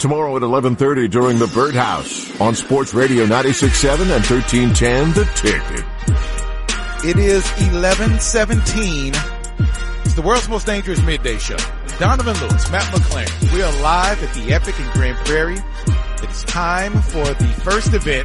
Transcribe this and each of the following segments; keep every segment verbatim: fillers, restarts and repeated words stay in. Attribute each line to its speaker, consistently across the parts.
Speaker 1: Tomorrow at eleven thirty during the Birdhouse on Sports Radio ninety-six point seven and thirteen ten The Ticket.
Speaker 2: It is eleven seventeen. It's the world's most dangerous midday show. Donovan Lewis, Matt McClaren. We are live at the Epic in Grand Prairie. It is time for the first event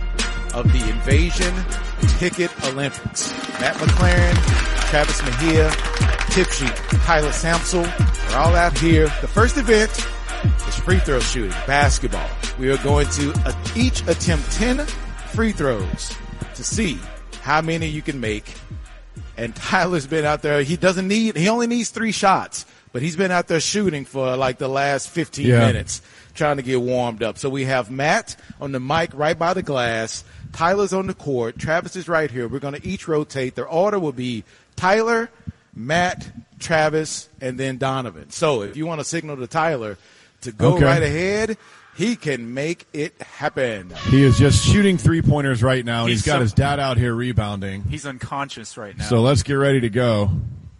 Speaker 2: of the Invasion Ticket Olympics. Matt McClaren, Travis Mejia, Tip Sheet, Tyler Samsel. We're all out here. The first event is free throw shooting, basketball. We are going to uh, each attempt ten free throws to see how many you can make. And Tyler's been out there. He doesn't need, he only needs three shots, but he's been out there shooting for like the last fifteen yeah. minutes, trying to get warmed up. So we have Matt on the mic right by the glass. Tyler's on the court. Travis is right here. We're going to each rotate. Their order will be Tyler, Matt, Travis, and then Donovan. So if you want to signal to Tyler to go
Speaker 3: okay.
Speaker 2: right ahead, he can make it happen.
Speaker 3: He is just shooting three-pointers right now.
Speaker 4: He's,
Speaker 3: he's got
Speaker 4: so,
Speaker 3: his dad out here rebounding.
Speaker 4: He's unconscious right now.
Speaker 3: So let's get ready to go.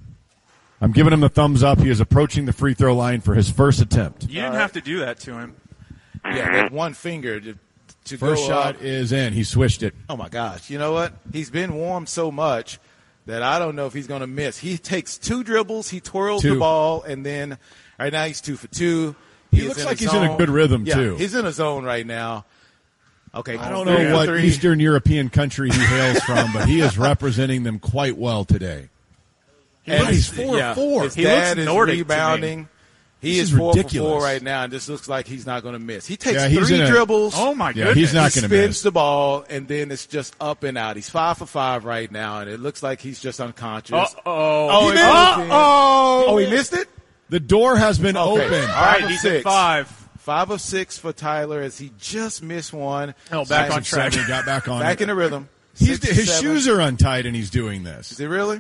Speaker 3: I'm giving him the thumbs up. He is approaching the free throw line for his first attempt.
Speaker 4: You didn't right. have to do that to him.
Speaker 2: Yeah, that one finger to, to
Speaker 3: First
Speaker 2: go
Speaker 3: shot
Speaker 2: up.
Speaker 3: is in. He swished it.
Speaker 2: Oh, my gosh. You know what? He's been warmed so much that I don't know if he's going to miss. He takes two dribbles, he twirls
Speaker 3: two.
Speaker 2: the ball, and then right now he's two for two.
Speaker 3: He, he looks like he's zone. in a good rhythm,
Speaker 2: yeah,
Speaker 3: too.
Speaker 2: He's in a zone right now. Okay,
Speaker 3: I don't know what three. Eastern European country he hails from, but he is representing them quite well today. He
Speaker 2: and
Speaker 3: he's four
Speaker 2: yeah,
Speaker 3: four.
Speaker 2: His
Speaker 4: he
Speaker 2: dad
Speaker 4: looks
Speaker 2: is
Speaker 4: Nordic
Speaker 2: rebounding. He
Speaker 3: this
Speaker 2: is,
Speaker 3: is
Speaker 2: four
Speaker 3: ridiculous.
Speaker 2: for four right now, and this looks like he's not going to miss. He takes
Speaker 3: yeah, he's
Speaker 2: three
Speaker 3: a,
Speaker 2: dribbles.
Speaker 4: Oh, my
Speaker 3: yeah,
Speaker 4: goodness.
Speaker 3: He's not
Speaker 2: he
Speaker 3: going to
Speaker 2: spins
Speaker 3: miss.
Speaker 2: the ball, and then it's just up and out. He's five for five right now, and it looks like he's just unconscious.
Speaker 4: Uh-oh.
Speaker 2: Oh,
Speaker 3: he uh-oh.
Speaker 2: oh, he missed it?
Speaker 3: The door has been
Speaker 2: Okay.
Speaker 3: open.
Speaker 4: All right,
Speaker 2: Five
Speaker 4: he's
Speaker 2: six.
Speaker 4: at five.
Speaker 2: Five of six for Tyler as he just missed one.
Speaker 4: Oh, back on track.
Speaker 3: Seven, got back on
Speaker 2: Back
Speaker 3: it.
Speaker 2: in the rhythm.
Speaker 3: He's,
Speaker 2: Six
Speaker 3: his
Speaker 2: seven.
Speaker 3: shoes are untied, and he's doing this.
Speaker 2: Is it really?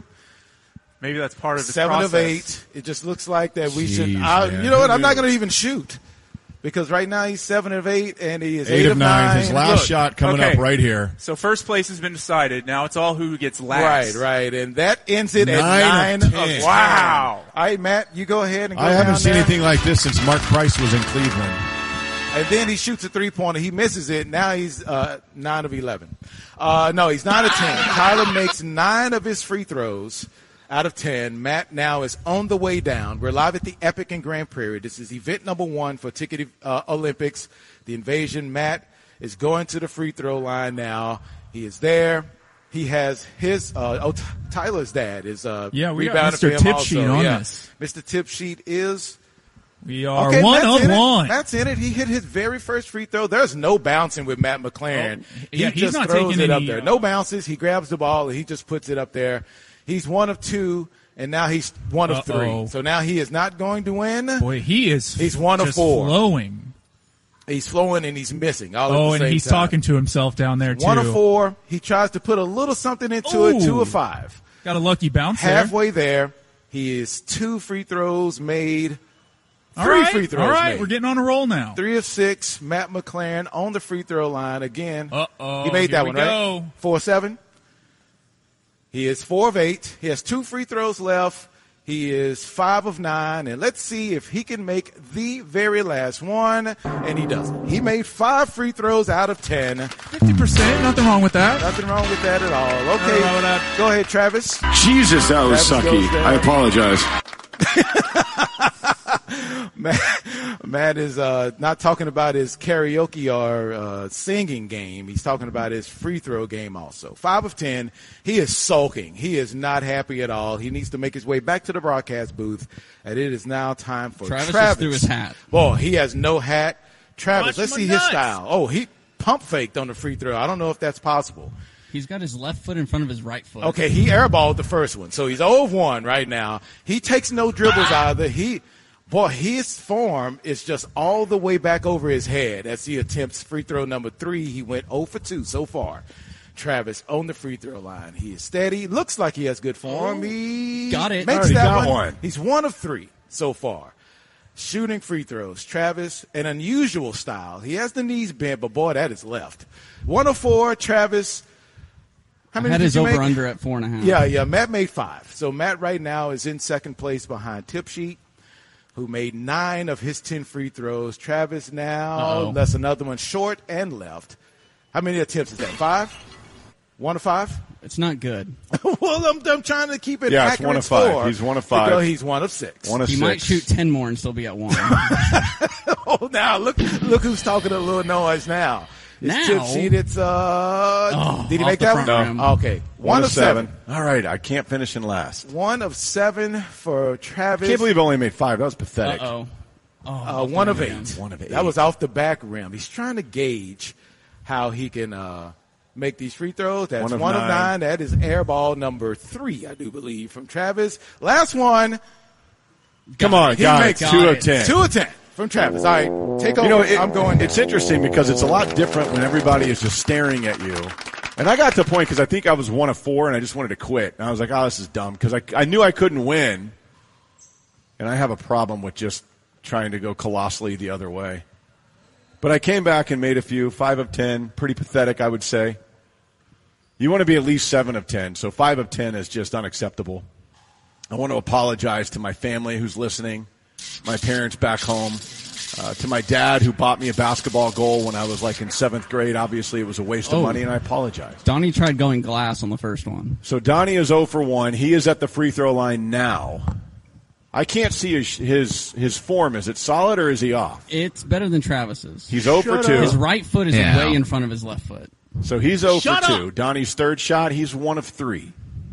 Speaker 4: Maybe that's part of the
Speaker 2: Seven
Speaker 4: process.
Speaker 2: of eight. It just looks like that we
Speaker 3: Jeez,
Speaker 2: should. I,
Speaker 3: man.
Speaker 2: you know what?
Speaker 3: Who
Speaker 2: I'm not
Speaker 3: knew?
Speaker 2: going to even shoot because right now he's seven of eight and he is
Speaker 3: Eight,
Speaker 2: eight
Speaker 3: of
Speaker 2: of
Speaker 3: nine.
Speaker 2: nine.
Speaker 3: His last
Speaker 4: Look,
Speaker 3: shot coming
Speaker 4: okay.
Speaker 3: up right here.
Speaker 4: So first place has been decided. Now it's all who gets
Speaker 2: Right,
Speaker 4: last.
Speaker 2: right, and that ends it
Speaker 3: Nine
Speaker 2: at nine
Speaker 3: of
Speaker 2: of
Speaker 3: ten.
Speaker 2: ten.
Speaker 4: Wow.
Speaker 2: All right, Matt, you go ahead and go
Speaker 3: I haven't
Speaker 2: down
Speaker 3: seen
Speaker 2: there.
Speaker 3: anything like this since Mark Price was in Cleveland.
Speaker 2: And then he shoots a three-pointer. He misses it. Now he's uh, nine of eleven. Uh, no, he's nine of ten. Tyler makes nine of his free throws out of ten. Matt now is on the way down. We're live at the Epic in Grand Prairie. This is event number one for Ticket uh, Olympics, the Invasion. Matt is going to the free throw line now. He is there. He has his uh, – oh, T- Tyler's dad is uh,
Speaker 5: Yeah, we got
Speaker 2: rebounding for
Speaker 5: Mister
Speaker 2: him
Speaker 5: Tipsheet
Speaker 2: also.
Speaker 5: on
Speaker 2: yeah.
Speaker 5: this.
Speaker 2: Mister Tipsheet is –
Speaker 5: We are
Speaker 2: Okay,
Speaker 5: one
Speaker 2: Matt's
Speaker 5: of
Speaker 2: in it.
Speaker 5: one.
Speaker 2: Matt's in it. He hit his very first free throw. There's no bouncing with Matt McClaren.
Speaker 5: Oh,
Speaker 2: he
Speaker 5: yeah, he's
Speaker 2: just
Speaker 5: not
Speaker 2: throws
Speaker 5: taking
Speaker 2: it up
Speaker 5: any,
Speaker 2: there.
Speaker 5: uh,
Speaker 2: No bounces. He grabs the ball and he just puts it up there. He's one of two, and now he's one of
Speaker 5: Uh-oh.
Speaker 2: three. So now he is not going to win.
Speaker 5: Boy, he is
Speaker 2: He's one of
Speaker 5: just
Speaker 2: four.
Speaker 5: flowing.
Speaker 2: He's flowing and he's missing. All
Speaker 5: Oh,
Speaker 2: at the
Speaker 5: and
Speaker 2: same
Speaker 5: he's
Speaker 2: time.
Speaker 5: talking to himself down there, too.
Speaker 2: One of four. He tries to put a little something into it.
Speaker 5: Ooh.
Speaker 2: Two of five.
Speaker 5: Got a lucky bounce there.
Speaker 2: Halfway there. He is two free throws made.
Speaker 5: All
Speaker 2: Three
Speaker 5: right,
Speaker 2: free throws
Speaker 5: all right,
Speaker 2: made.
Speaker 5: we're getting on a roll now.
Speaker 2: Three of six. Matt McClaren on the free throw line again.
Speaker 5: Uh-oh,
Speaker 2: He made
Speaker 5: here
Speaker 2: that
Speaker 5: we
Speaker 2: one,
Speaker 5: go.
Speaker 2: right? Four seven. He is four of eight. He has two free throws left. He is five of nine. And let's see if he can make the very last one. And he doesn't. He made five free throws out of ten.
Speaker 5: fifty percent, nothing wrong with that.
Speaker 2: Nothing wrong with that at all. Okay,
Speaker 5: Nothing wrong with that.
Speaker 2: go ahead, Travis.
Speaker 1: Jesus, that was
Speaker 2: Travis
Speaker 1: sucky.
Speaker 2: goes down.
Speaker 1: I apologize.
Speaker 2: Matt, Matt is uh, not talking about his karaoke or uh, singing game. He's talking about his free throw game also. Five of ten. He is sulking. He is not happy at all. He needs to make his way back to the broadcast booth. And it is now time for
Speaker 6: Travis
Speaker 2: Travis.
Speaker 6: just threw his hat.
Speaker 2: Boy, he has no hat. Travis,
Speaker 5: Watch
Speaker 2: let's
Speaker 5: my
Speaker 2: see
Speaker 5: nuts.
Speaker 2: his style. Oh, he pump faked on the free throw. I don't know if that's possible.
Speaker 6: He's got his left foot in front of his right foot.
Speaker 2: Okay, he airballed the first one, so he's zero of one right now. He takes no dribbles either. He, boy, his form is just all the way back over his head as he attempts free throw number three. He went zero for two so far. Travis on the free throw line. He is steady. Looks like he has good form. He
Speaker 6: Got it.
Speaker 2: Makes
Speaker 3: Already
Speaker 2: that
Speaker 3: got
Speaker 2: one.
Speaker 3: one.
Speaker 2: He's one of three so far. Shooting free throws. Travis, an unusual style. He has the knees bent, but boy, that is left. One of four. Travis. How
Speaker 6: I
Speaker 2: many
Speaker 6: had
Speaker 2: did
Speaker 6: his
Speaker 2: you make?
Speaker 6: over-under at four and a half.
Speaker 2: Yeah, yeah. Matt made five. So Matt right now is in second place behind Tipsheet, who made nine of his ten free throws. Travis now
Speaker 6: Uh-oh.
Speaker 2: lets another one short and left. How many attempts is that? Five? One of five?
Speaker 6: It's not good.
Speaker 2: Well, I'm, I'm trying to keep it
Speaker 7: Yeah, it's
Speaker 2: accurate
Speaker 7: one of five.
Speaker 2: score.
Speaker 7: He's one of five.
Speaker 2: No, he's one of six.
Speaker 7: One of
Speaker 6: He
Speaker 7: six.
Speaker 6: might shoot ten more and still be at one.
Speaker 2: Oh, now look, look who's talking a little noise now. It's
Speaker 6: Now?
Speaker 2: tip sheet. It's uh.
Speaker 6: Oh,
Speaker 2: did he
Speaker 6: off
Speaker 2: make
Speaker 6: the
Speaker 2: that
Speaker 6: front
Speaker 2: one?
Speaker 6: rim.
Speaker 2: No. Okay, one,
Speaker 7: One
Speaker 2: of seven.
Speaker 7: All right, I can't finish in last.
Speaker 2: One of seven for Travis.
Speaker 7: Can't believe I only made five. That was pathetic.
Speaker 6: Uh-oh. Oh,
Speaker 2: Uh,
Speaker 6: off the
Speaker 2: one of
Speaker 6: rim.
Speaker 2: eight.
Speaker 7: One of eight.
Speaker 2: That was off the back rim. He's trying to gauge how he can uh, make these free throws. That's
Speaker 7: One
Speaker 2: one
Speaker 7: of
Speaker 2: of,
Speaker 7: nine.
Speaker 2: nine. That is air ball number three, I do believe, from Travis. Last one.
Speaker 7: Come on,
Speaker 2: He
Speaker 7: got
Speaker 2: makes
Speaker 7: it. Two
Speaker 6: it.
Speaker 7: of ten.
Speaker 2: Two of ten from Travis. All right, take over.
Speaker 7: You know, it,
Speaker 2: I'm going.
Speaker 7: It's interesting because it's a lot different when everybody is just staring at you. And I got to a point because I think I was one of four, and I just wanted to quit. And I was like, "Oh, this is dumb," because I I knew I couldn't win, and I have a problem with just trying to go colossally the other way. But I came back and made a few, five of ten, pretty pathetic, I would say. You want to be at least seven of ten, so five of ten is just unacceptable. I want to apologize to my family who's listening, my parents back home, uh, to my dad who bought me a basketball goal when I was like in seventh grade. Obviously, it was a waste of
Speaker 6: Oh.
Speaker 7: money, and I apologize.
Speaker 6: Donnie tried going glass on the first one.
Speaker 7: So Donnie is zero for one. He is at the free throw line now. I can't see his his, his form. Is it solid or is he off?
Speaker 6: It's better than Travis's.
Speaker 7: He's zero for two.
Speaker 6: His right foot is
Speaker 8: Yeah.
Speaker 6: way in front of his left foot.
Speaker 7: So he's zero
Speaker 8: Shut
Speaker 7: for
Speaker 8: up.
Speaker 7: two. Donnie's third shot, he's one of three.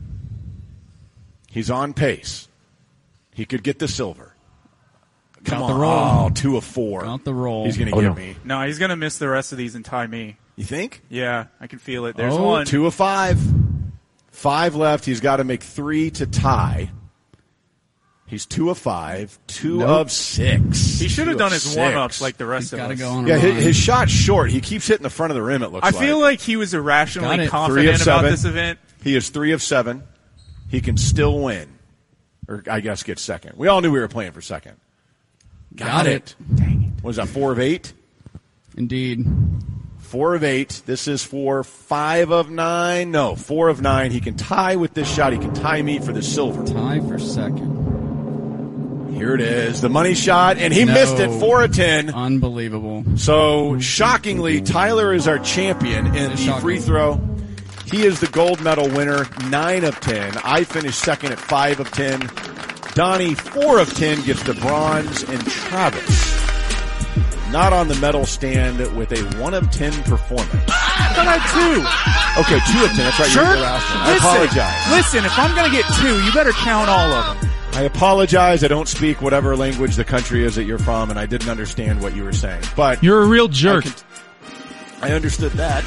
Speaker 7: He's on pace. He could get the silver. Come
Speaker 6: Got
Speaker 7: on.
Speaker 6: the roll.
Speaker 7: Oh, two of four.
Speaker 6: Got the roll.
Speaker 7: He's going to
Speaker 8: Oh,
Speaker 7: get
Speaker 8: no.
Speaker 7: me.
Speaker 4: No, he's going to miss the rest of these and tie me.
Speaker 7: You think?
Speaker 4: Yeah, I can feel it. There's
Speaker 7: oh,
Speaker 4: one.
Speaker 7: Two of five. Five left. He's got to make three to tie. He's two of five. Two
Speaker 6: Nope.
Speaker 7: of six.
Speaker 4: He should have
Speaker 7: Two
Speaker 4: done
Speaker 7: of
Speaker 4: his
Speaker 7: six.
Speaker 4: warm-ups like the rest
Speaker 6: He's
Speaker 4: of
Speaker 6: got to
Speaker 4: us.
Speaker 6: go on a
Speaker 7: Yeah, his,
Speaker 6: run.
Speaker 7: his shot's short. He keeps hitting the front of the rim, it looks
Speaker 4: I
Speaker 7: like.
Speaker 4: feel like he was
Speaker 6: Got
Speaker 4: irrationally
Speaker 6: it.
Speaker 7: Three of
Speaker 4: confident about
Speaker 7: seven.
Speaker 4: this event.
Speaker 7: He is three of seven. He can still win. Or, I guess, get second. We all knew we were playing for second.
Speaker 6: Got it.
Speaker 7: Dang it. What is that, four of eight?
Speaker 6: Indeed.
Speaker 7: Four of eight. This is for five of nine. No, four of nine. He can tie with this shot. He can tie me for the silver.
Speaker 6: Tie for second.
Speaker 7: Here it is. The money shot, and he
Speaker 6: No.
Speaker 7: missed it. Four of ten.
Speaker 6: Unbelievable.
Speaker 7: So, shockingly, Tyler is our champion in
Speaker 6: It's
Speaker 7: the
Speaker 6: shocking.
Speaker 7: free throw. He is the gold medal winner, nine of ten. I finished second at five of ten. Donnie, four of ten, gets the bronze, and Travis, not on the medal stand with a one of ten performance.
Speaker 4: I thought I had two.
Speaker 7: Okay, two of ten. That's right.
Speaker 4: Sure.
Speaker 7: You're the last one. I
Speaker 4: Listen,
Speaker 7: apologize.
Speaker 4: listen, if I'm going to get two, you better count all of them.
Speaker 7: I apologize. I don't speak whatever language the country is that you're from, and I didn't understand what you were saying. But
Speaker 5: You're a real jerk.
Speaker 7: I, can- I understood that.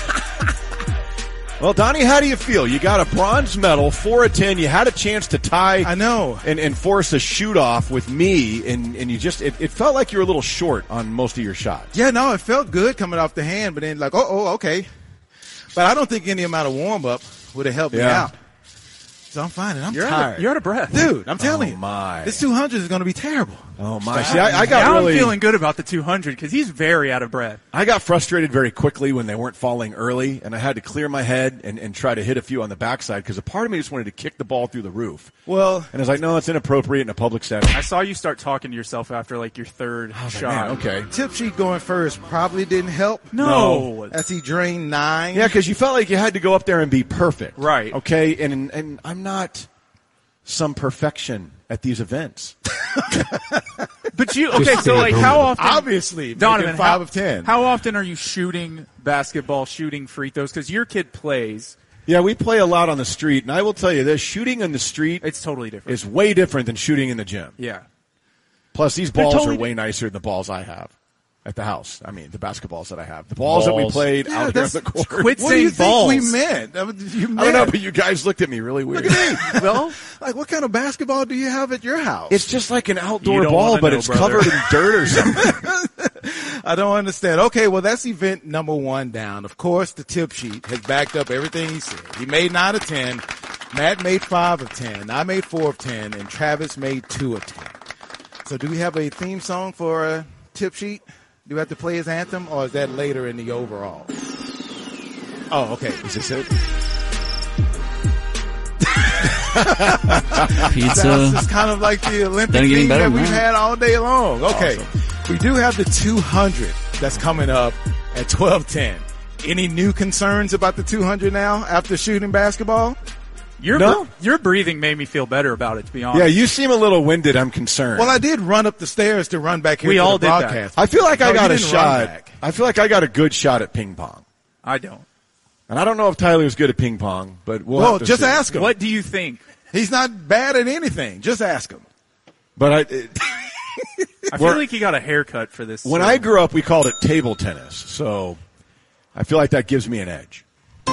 Speaker 7: Well, Donnie, how do you feel? You got a bronze medal, four of ten. You had a chance to tie.
Speaker 2: I know.
Speaker 7: And, and force a shoot off with me, and, and you just it, it felt like you were a little short on most of your shots.
Speaker 2: Yeah, no, it felt good coming off the hand, but then like, oh, oh, okay. But I don't think any amount of warm up would have helped me
Speaker 7: Yeah.
Speaker 2: out. So I'm fine, and I'm
Speaker 4: You're out,
Speaker 2: tired.
Speaker 4: of, you're out of breath.
Speaker 2: Dude, I'm telling
Speaker 7: Oh,
Speaker 2: you,
Speaker 7: my.
Speaker 2: this two hundred is going to be terrible.
Speaker 7: Oh my! See, I, I got
Speaker 4: now
Speaker 7: really,
Speaker 4: I'm feeling good about the two hundred because he's very out of breath.
Speaker 7: I got frustrated very quickly when they weren't falling early, and I had to clear my head and, and try to hit a few on the backside because a part of me just wanted to kick the ball through the roof.
Speaker 2: Well,
Speaker 7: And I was like, no, it's inappropriate in a public setting.
Speaker 4: I saw you start talking to yourself after like your third
Speaker 7: I was like,
Speaker 4: shot.
Speaker 7: man, okay.
Speaker 2: tip sheet going first probably didn't help.
Speaker 4: No.
Speaker 2: As he drained nine.
Speaker 7: Yeah, because you felt like you had to go up there and be perfect.
Speaker 4: Right.
Speaker 7: Okay, and and I'm not some perfection at these events.
Speaker 4: But you okay? So like, how often?
Speaker 2: Obviously,
Speaker 4: Donovan,
Speaker 2: making five
Speaker 4: how,
Speaker 2: of ten.
Speaker 4: How often are you shooting basketball, shooting free throws? Because your kid plays.
Speaker 7: Yeah, we play a lot on the street, and I will tell you this, shooting in the street
Speaker 4: It's totally different.
Speaker 7: is way different than shooting in the gym.
Speaker 4: yeah.
Speaker 7: Plus, these
Speaker 4: They're
Speaker 7: balls
Speaker 4: totally
Speaker 7: are way nicer than the balls I have at the house. I mean, the basketballs that I have. The balls that we
Speaker 8: Balls.
Speaker 7: played
Speaker 2: Yeah,
Speaker 7: out there on
Speaker 2: that's-
Speaker 7: the court.
Speaker 4: Quit
Speaker 2: What do you
Speaker 4: saying balls.
Speaker 2: think we meant? I mean, you
Speaker 7: I don't
Speaker 2: meant-
Speaker 7: know, but you guys looked at me really weird.
Speaker 4: Well,
Speaker 2: Like, what kind of basketball do you have at your house?
Speaker 7: It's just like an
Speaker 4: You
Speaker 7: outdoor
Speaker 4: don't
Speaker 7: ball,
Speaker 4: wanna
Speaker 7: but
Speaker 4: know,
Speaker 7: it's
Speaker 4: brother.
Speaker 7: covered in dirt or something.
Speaker 2: I don't understand. Okay, well, that's event number one down. Of course, the tip sheet has backed up everything he said. He made nine of ten. Matt made five of ten. I made four of ten, and Travis made two of ten. So, do we have a theme song for a tip sheet? Do we have to play his anthem, or is that later in the overall? Oh, okay.
Speaker 7: Is this it?
Speaker 6: Pizza.
Speaker 2: That's just kind of like the Olympic
Speaker 6: Doesn't get any
Speaker 2: theme
Speaker 6: better
Speaker 2: that
Speaker 6: than
Speaker 2: we've
Speaker 6: that.
Speaker 2: had all day long. Okay.
Speaker 7: Awesome.
Speaker 2: We do have the two hundred that's coming up at twelve ten. Any new concerns about the two hundred now after shooting basketball?
Speaker 4: Your
Speaker 7: No.
Speaker 4: your breathing made me feel better about it, to be honest.
Speaker 7: Yeah, you seem a little winded. I'm concerned.
Speaker 2: Well, I did run up the stairs to run back here
Speaker 4: We
Speaker 2: to
Speaker 4: all
Speaker 2: the
Speaker 4: did that.
Speaker 2: broadcast.
Speaker 7: I feel like
Speaker 2: No,
Speaker 7: I got
Speaker 2: you
Speaker 7: a
Speaker 2: didn't run
Speaker 7: shot.
Speaker 2: back.
Speaker 7: I feel like I got a good shot at ping pong.
Speaker 4: I don't.
Speaker 7: And I don't know if Tyler's good at ping pong, but we'll
Speaker 2: Well,
Speaker 7: have to
Speaker 2: just
Speaker 7: see.
Speaker 2: ask him.
Speaker 4: What do you think?
Speaker 2: He's not bad at anything. Just ask him.
Speaker 7: But I, it,
Speaker 4: I feel
Speaker 7: We're-
Speaker 4: like you got a haircut for this.
Speaker 7: when
Speaker 4: so-
Speaker 7: I grew up, we called it table tennis. So I feel like that gives me an edge.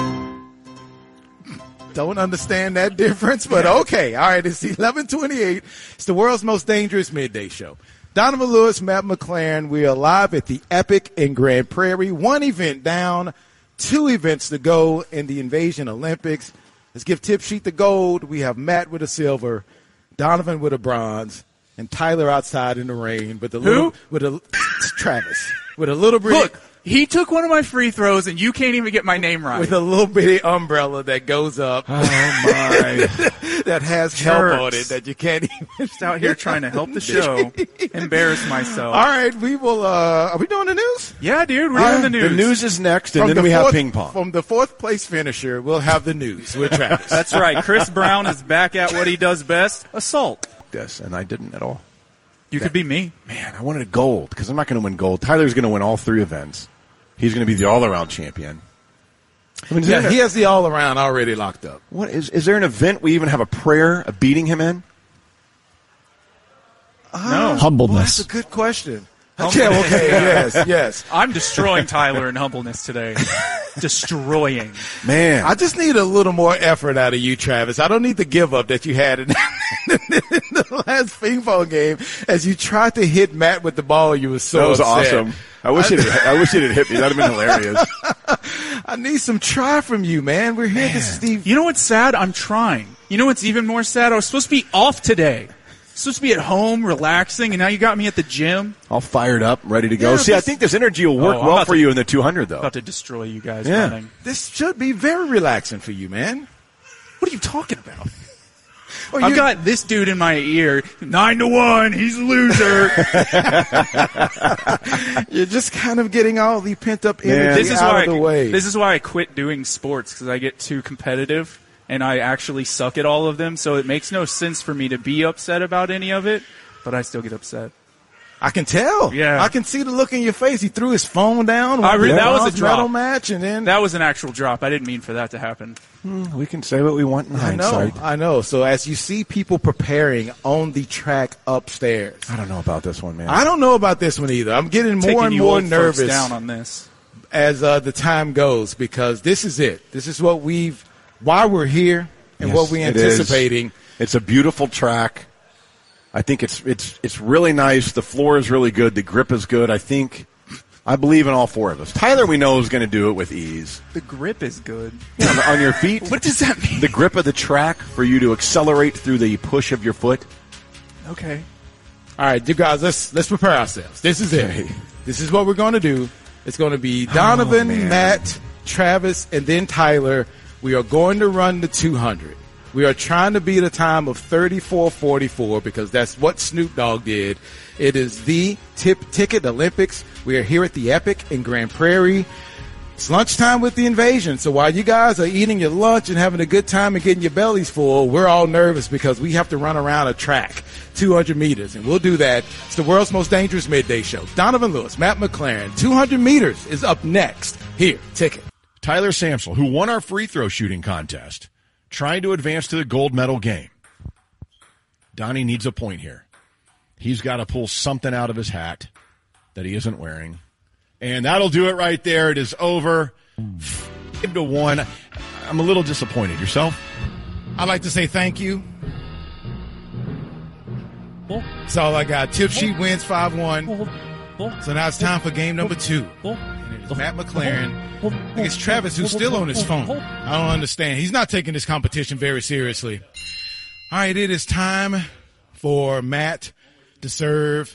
Speaker 2: Don't understand that difference, but okay. All right, it's eleven twenty-eight. It's the world's most dangerous midday show. Donovan Lewis, Matt McLaren. We are live at the Epic in Grand Prairie. One event down, two events to go in the Invasion Olympics. Let's give Tip Sheet the gold. We have Matt with a silver, Donovan with a bronze, and Tyler outside in the rain. But the
Speaker 4: Who?
Speaker 2: little, with a Travis with a little bit.
Speaker 4: Look, he took one of my free throws, and you can't even get my name right.
Speaker 2: With a little bitty umbrella that goes up.
Speaker 7: Oh my!
Speaker 2: that has help
Speaker 4: Jerks.
Speaker 2: on it that you can't even.
Speaker 4: Just out here trying to help the show, embarrass myself.
Speaker 2: All right, we will. Uh, are we doing the news?
Speaker 4: Yeah, dude, we're doing the news.
Speaker 7: The news is next, and
Speaker 2: From
Speaker 7: then
Speaker 2: the
Speaker 7: we have
Speaker 2: fourth-
Speaker 7: ping pong.
Speaker 2: From the fourth place finisher, we'll have the news with Travis.
Speaker 4: That's right. Chris Brown is back at what he does best: assault.
Speaker 7: This, and I didn't at all.
Speaker 4: You could be me.
Speaker 7: Man, I wanted a gold because I'm not going to win gold. Tyler's going to win all three events. He's going to be the all-around champion. I mean, is
Speaker 2: yeah,
Speaker 7: there-
Speaker 2: he has the all around already locked up.
Speaker 7: What is? Is there an event we even have a prayer of beating him in?
Speaker 4: No.
Speaker 2: Well,
Speaker 5: Humbleness.
Speaker 2: that's a good question. Okay, okay, yes, yes.
Speaker 4: I'm destroying Tyler in humbleness today. Destroying.
Speaker 7: Man,
Speaker 2: I just need a little more effort out of you, Travis. I don't need the give up that you had in, in the last ping pong game as you tried to hit Matt with the ball. You were so
Speaker 7: that was
Speaker 2: upset.
Speaker 7: awesome. I wish it. Had, I wish it had hit me. That'd have been hilarious.
Speaker 2: I need some try from you, man. We're here to Steve.
Speaker 4: You know what's sad? I'm trying. You know what's even more sad? I was supposed to be off today. Supposed to be at home, relaxing, and now you got me at the gym.
Speaker 7: All fired up, ready to go.
Speaker 2: Yeah,
Speaker 7: See, I
Speaker 2: this-
Speaker 7: think this energy will work
Speaker 4: Oh, I'm
Speaker 7: well
Speaker 4: about
Speaker 7: for
Speaker 4: to-
Speaker 7: you in the two hundred, though.
Speaker 4: About to destroy you guys
Speaker 7: Yeah.
Speaker 4: running.
Speaker 2: This should be very relaxing for you, man.
Speaker 4: What are you talking about?
Speaker 2: Well,
Speaker 4: I've
Speaker 2: you-
Speaker 4: got this dude in my ear. Nine to one. He's a loser.
Speaker 2: You're just kind of getting all the pent up
Speaker 7: Man.
Speaker 2: energy
Speaker 4: this is
Speaker 2: out
Speaker 4: why.
Speaker 2: of the
Speaker 4: I,
Speaker 2: way.
Speaker 4: This is why I quit doing sports because I get too competitive and I actually suck at all of them. So it makes no sense for me to be upset about any of it, but I still get upset.
Speaker 2: I can tell.
Speaker 4: Yeah.
Speaker 2: I can see the look in your face. He threw his phone down.
Speaker 4: I re-
Speaker 2: won the
Speaker 4: that was a
Speaker 2: bronze
Speaker 4: drop.
Speaker 2: medal match, and then
Speaker 4: That was an actual drop. I didn't mean for that to happen.
Speaker 7: We can say what we want in
Speaker 2: I know,
Speaker 7: hindsight.
Speaker 2: I know. So as you see people preparing on the track upstairs,
Speaker 7: I don't know about this one, man.
Speaker 2: I don't know about this one either. I'm getting more
Speaker 4: Taking
Speaker 2: and
Speaker 4: you
Speaker 2: more
Speaker 4: old folks
Speaker 2: nervous
Speaker 4: down on this.
Speaker 2: as uh, the time goes because this is it. This is what we've, why we're here, and
Speaker 7: Yes,
Speaker 2: what we're
Speaker 7: it is.
Speaker 2: anticipating.
Speaker 7: It's a beautiful track. I think it's it's it's really nice. The floor is really good. The grip is good. I think I believe in all four of us. Tyler, we know, is going to do it with ease.
Speaker 4: The grip is good.
Speaker 7: on, on your feet.
Speaker 4: What does that mean?
Speaker 7: The grip of the track for you to accelerate through the push of your foot.
Speaker 4: Okay.
Speaker 2: All right, you guys, let's let's prepare ourselves. This is it.
Speaker 7: Okay.
Speaker 2: This is what we're going to do. It's going to be Donovan,
Speaker 7: man.
Speaker 2: Matt, Travis, and then Tyler. We are going to run the two hundred. We are trying to beat a time of thirty-four forty-four because that's what Snoop Dogg did. It is the Tip Ticket Olympics. We are here at the Epic in Grand Prairie. It's lunchtime with the Invasion. So while you guys are eating your lunch and having a good time and getting your bellies full, we're all nervous because we have to run around a track, two hundred meters, and we'll do that. It's the world's most dangerous midday show. Donovan Lewis, Matt McLaren, two hundred meters is up next. Here, Ticket.
Speaker 3: Tyler Samsel, who won our free throw shooting contest, trying to advance to the gold medal game. Donnie needs a point here. He's got to pull something out of his hat that he isn't wearing. And that'll do it right there. It is over. Five to one. I'm a little disappointed. Yourself?
Speaker 2: I'd like to say thank you. That's all I got. Tip Sheet wins five one. So now it's time for game number two. And it is Matt McLaren against Travis, who's still on his phone. I don't understand. He's not taking this competition very seriously. All right, it is time for Matt to serve.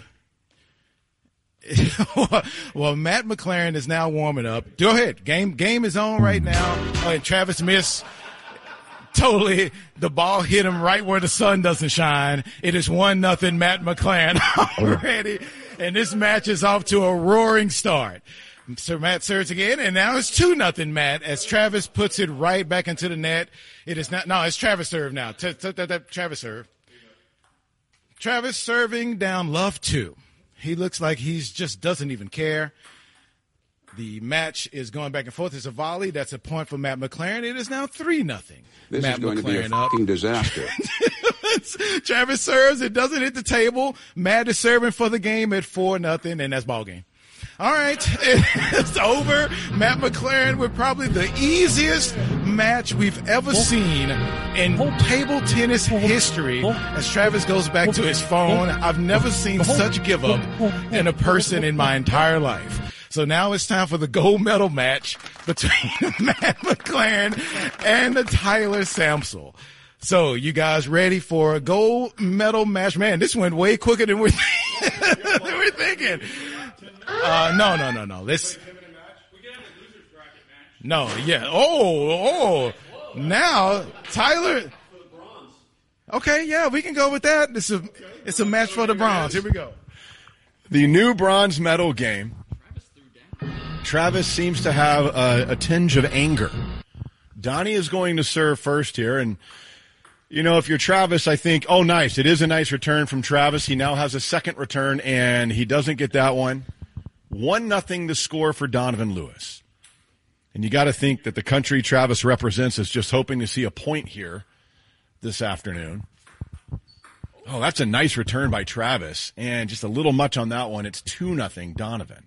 Speaker 2: Well, Matt McLaren is now warming up. Go ahead. Game game is on right now. Oh, and Travis missed. totally, the ball hit him right where the sun doesn't shine. It is one nothing Matt McLaren already, and this match is off to a roaring start. So Matt serves again, and now it's two nothing Matt as Travis puts it right back into the net. It is not, no, it's Travis serve now. T- t- t- t- Travis serve. Travis serving down love two. He looks like he's just doesn't even care. The match is going back and forth. It's a volley. That's a point for Matt McLaren. It is now three nothing.
Speaker 8: This
Speaker 2: Matt
Speaker 8: is going
Speaker 2: McLaren
Speaker 8: to be a
Speaker 2: up.
Speaker 8: fucking disaster.
Speaker 2: Travis serves. It doesn't hit the table. Matt is serving for the game at four nothing, and that's ball game. All right, it's over. Matt McLaren with probably the easiest match we've ever seen in table tennis history as Travis goes back to his phone. I've never seen such give up in a person in my entire life. So now it's time for the gold medal match between Matt McLaren and the Tyler Samsel. So you guys ready for a gold medal match? Man, this went way quicker than we're, than we're thinking. Uh, no, no, no, no. This. No, yeah. Oh, oh. Now, Tyler. Okay, yeah, we can go with that. It's a, it's a match for the bronze. Here we go.
Speaker 3: The new bronze medal game. Travis seems to have a, a tinge of anger. Donnie is going to serve first here, and you know, if you're Travis, I think, oh, nice. It is a nice return from Travis. He now has a second return, and he doesn't get that one. One nothing to score for Donovan Lewis. And you got to think that the country Travis represents is just hoping to see a point here this afternoon. Oh, that's a nice return by Travis, and just a little much on that one. It's two nothing Donovan.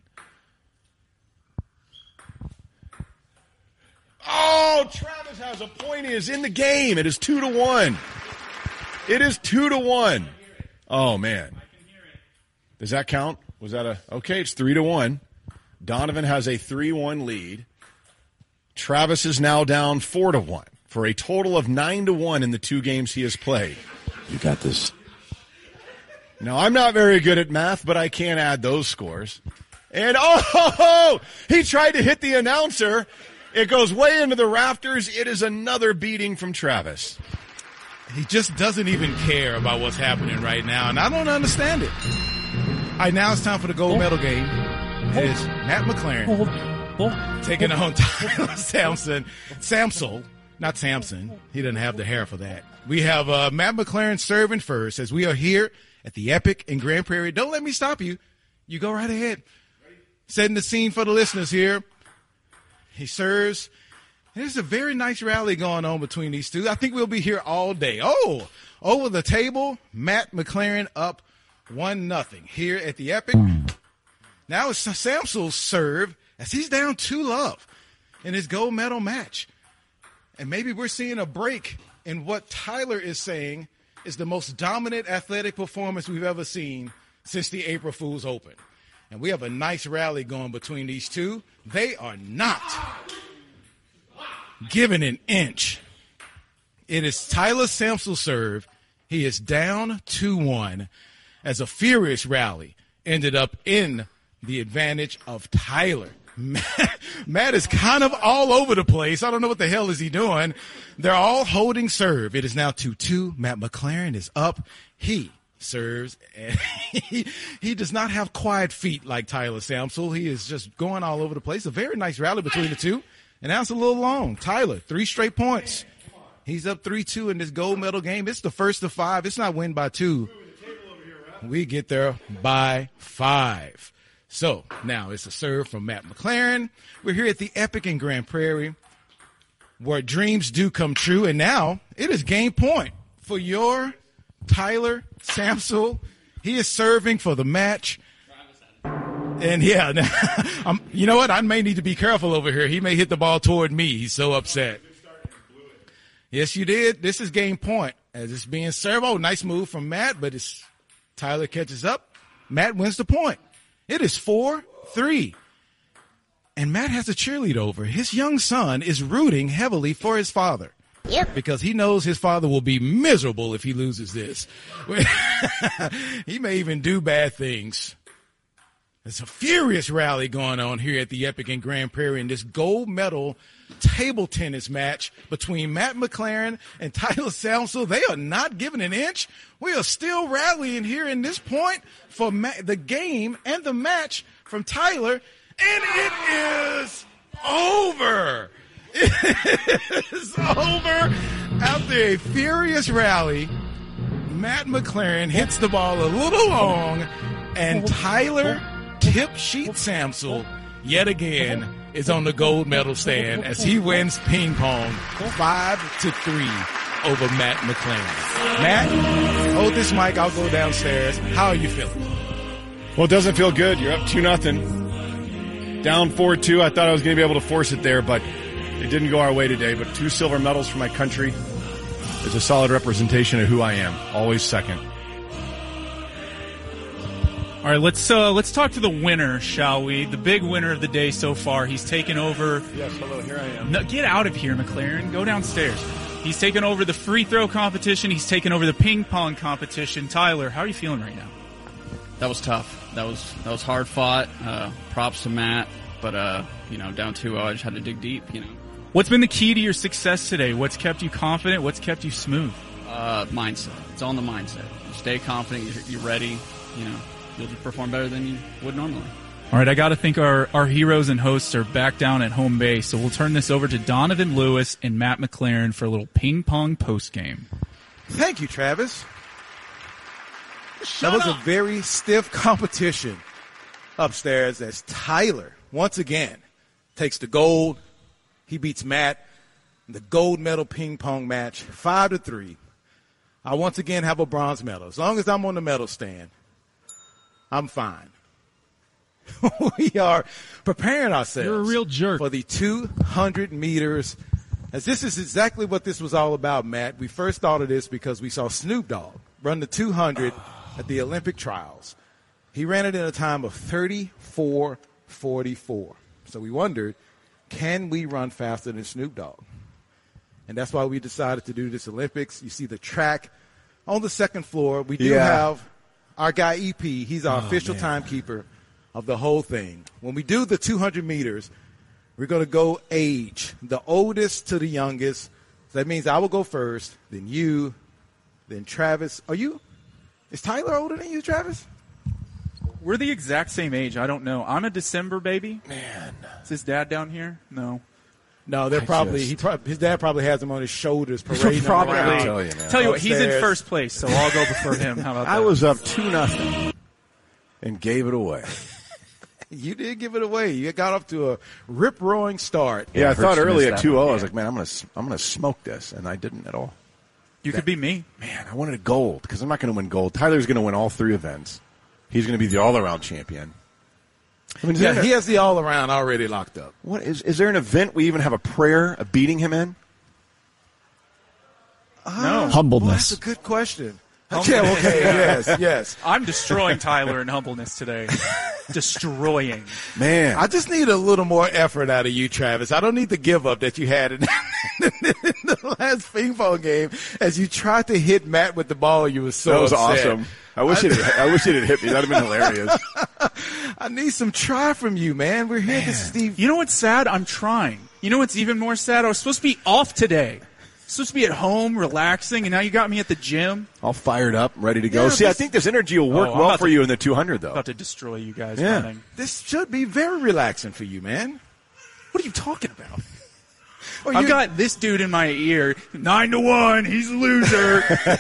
Speaker 3: Oh, Travis has a point. He is in the game. It is two to one. It is two to one. Oh, man. Does that count? Was that a okay? It's three to one. Donovan has a three one lead. Travis is now down four to one for a total of nine to one in the two games he has played.
Speaker 8: You got this.
Speaker 3: Now I'm not very good at math, but I can add those scores. And oh, he tried to hit the announcer. It goes way into the rafters. It is another beating from Travis.
Speaker 2: He just doesn't even care about what's happening right now, and I don't understand it. All right, now it's time for the gold medal game. It is Matt McLaren taking on Tyler Samson. Samsel, not Samson. He doesn't have the hair for that. We have uh, Matt McLaren serving first as we are here at the Epic in Grand Prairie. Don't let me stop you. You go right ahead. Setting the scene for the listeners here. He serves. There's a very nice rally going on between these two. I think we'll be here all day. Oh, over the table, Matt McLaren up one nothing here at the Epic. Now it's Samsel's serve as he's down two love in his gold medal match. And maybe we're seeing a break in what Tyler is saying is the most dominant athletic performance we've ever seen since the April Fool's Open. And we have a nice rally going between these two. They are not giving an inch. It is Tyler Samsel's serve. He is down two one as a furious rally ended up in the advantage of Tyler. Matt, Matt is kind of all over the place. I don't know what the hell is he doing. They're all holding serve. It is now two two. Matt McLaren is up. He serves, and he, he does not have quiet feet like Tyler Samsel. He is just going all over the place. A very nice rally between the two, and now it's a little long. Tyler, three straight points. He's up three two in this gold medal game. It's the first of five. It's not win by two. We get there by five. So now it's a serve from Matt McLaren. We're here at the Epic in Grand Prairie where dreams do come true. And now it is game point for your Tyler Samsel. He is serving for the match. And yeah, now, um, you know what? I may need to be careful over here. He may hit the ball toward me. He's so upset. Yes, you did. This is game point as it's being served. Oh, nice move from Matt, but it's Tyler catches up. Matt wins the point. It is four three. And Matt has a cheerleader over. His young son is rooting heavily for his father. Yep. Because he knows his father will be miserable if he loses this. He may even do bad things. There's a furious rally going on here at the Epic in Grand Prairie in this gold medal table tennis match between Matt McLaren and Tyler Samsel. They are not giving an inch. We are still rallying here in this point for ma- the game and the match from Tyler, and it is over. It is over after a furious rally. Matt McLaren hits the ball a little long, and Tyler Tip Sheet Samsel yet again is on the gold medal stand as he wins ping pong five to three over Matt McLaren. Matt, hold this mic. I'll go downstairs. How are you feeling?
Speaker 3: Well, it doesn't feel good. You're up two nothing. Down four two. I thought I was going to be able to force it there, but it didn't go our way today. But two silver medals for my country is a solid representation of who I am. Always second.
Speaker 5: All right, let's uh, let's talk to the winner, shall we? The big winner of the day so far. He's taken over.
Speaker 3: Yes, hello, here I am.
Speaker 5: No, get out of here, McLaren. Go downstairs. He's taken over the free throw competition. He's taken over the ping pong competition. Tyler, how are you feeling right now?
Speaker 6: That was tough. That was that was hard fought. Uh, props to Matt, but uh, you know, down two oh, I just had to dig deep. You know,
Speaker 5: What's been the key to your success today? What's kept you confident? What's kept you smooth?
Speaker 6: uh, mindset. It's all in the mindset. You stay confident. You're, you're ready. You know, you'll just perform better than you would normally.
Speaker 5: All right, I got to think our, our heroes and hosts are back down at home base, so we'll turn this over to Donovan Lewis and Matt McLaren for a little ping pong post game.
Speaker 2: Thank you, Travis. That was a very stiff competition upstairs as Tyler, once again, takes the gold. He beats Matt in the gold medal ping pong match, five to three. I once again have a bronze medal. As long as I'm on the medal stand, I'm fine. We are preparing ourselves.
Speaker 5: You're a real jerk.
Speaker 2: For the two hundred meters, as this is exactly what this was all about, Matt. We first thought of this because we saw Snoop Dogg run the two hundred at the Olympic trials. He ran it in a time of thirty-four forty-four. So we wondered, can we run faster than Snoop Dogg? And that's why we decided to do this Olympics. You see the track on the second floor. We do
Speaker 7: Yeah.
Speaker 2: have our guy E P. He's our
Speaker 3: Oh,
Speaker 2: official
Speaker 3: man.
Speaker 2: timekeeper of the whole thing. When we do the two hundred meters, we're going to go age, the oldest to the youngest. So that means I will go first, then you, then Travis. Are you? Is Tyler older than you, Travis?
Speaker 4: We're the exact same age. I don't know. I'm a December baby.
Speaker 3: Man.
Speaker 4: Is his dad down here? No.
Speaker 2: No, they're
Speaker 3: I
Speaker 2: probably
Speaker 3: just-
Speaker 2: he. Prob- his dad probably has him on his shoulders, parading him
Speaker 4: Probably.
Speaker 2: around.
Speaker 3: tell you, man.
Speaker 4: Tell you what, he's in
Speaker 2: Upstairs.
Speaker 4: first place, so I'll go before him. How about that?
Speaker 7: I was up two nothing and gave it away.
Speaker 2: You did give it away. You got off to a rip-roaring start.
Speaker 7: Yeah, I
Speaker 3: it
Speaker 7: thought
Speaker 3: hurts to
Speaker 7: early
Speaker 3: miss
Speaker 7: at
Speaker 3: that
Speaker 7: two oh,
Speaker 3: one.
Speaker 7: I was like, man, I'm gonna s- I'm gonna smoke this, and I didn't at all.
Speaker 4: You could be me.
Speaker 7: Man, I wanted a gold because I'm not going to win gold. Tyler's going to win all three events. He's going to be the all-around champion. I mean, is
Speaker 2: Yeah,
Speaker 7: there
Speaker 2: he
Speaker 7: an-
Speaker 2: has the all-around already locked up.
Speaker 7: what is is there an event we even have a prayer of beating him in?
Speaker 4: No.
Speaker 2: Well, that's a good question. Okay, okay, yes, yes.
Speaker 4: I'm destroying Tyler in humbleness today. Destroying.
Speaker 7: Man,
Speaker 2: I just need a little more effort out of you, Travis. I don't need the give up that you had in, in the last ping pong game as you tried to hit Matt with the ball. You were so
Speaker 7: that was
Speaker 2: upset.
Speaker 7: awesome. I wish it. Had, I wish it had hit me. That'd have been hilarious.
Speaker 2: I need some try from you, man. We're here to Steve.
Speaker 4: You know what's sad? I'm trying. You know what's even more sad? I was supposed to be off today. Supposed to be at home, relaxing, and now you got me at the gym.
Speaker 7: All fired up, ready to go.
Speaker 2: Yeah,
Speaker 7: See, I
Speaker 2: this-
Speaker 7: think this energy will work
Speaker 4: Oh, I'm
Speaker 7: well
Speaker 4: about
Speaker 7: for
Speaker 4: to-
Speaker 7: you in the two hundred, though.
Speaker 4: About to destroy you guys
Speaker 7: Yeah.
Speaker 4: running.
Speaker 2: This should be very relaxing for you, man.
Speaker 4: What are you talking about?
Speaker 2: Or
Speaker 4: I've
Speaker 2: you-
Speaker 4: got this dude in my ear. Nine to one. He's a loser.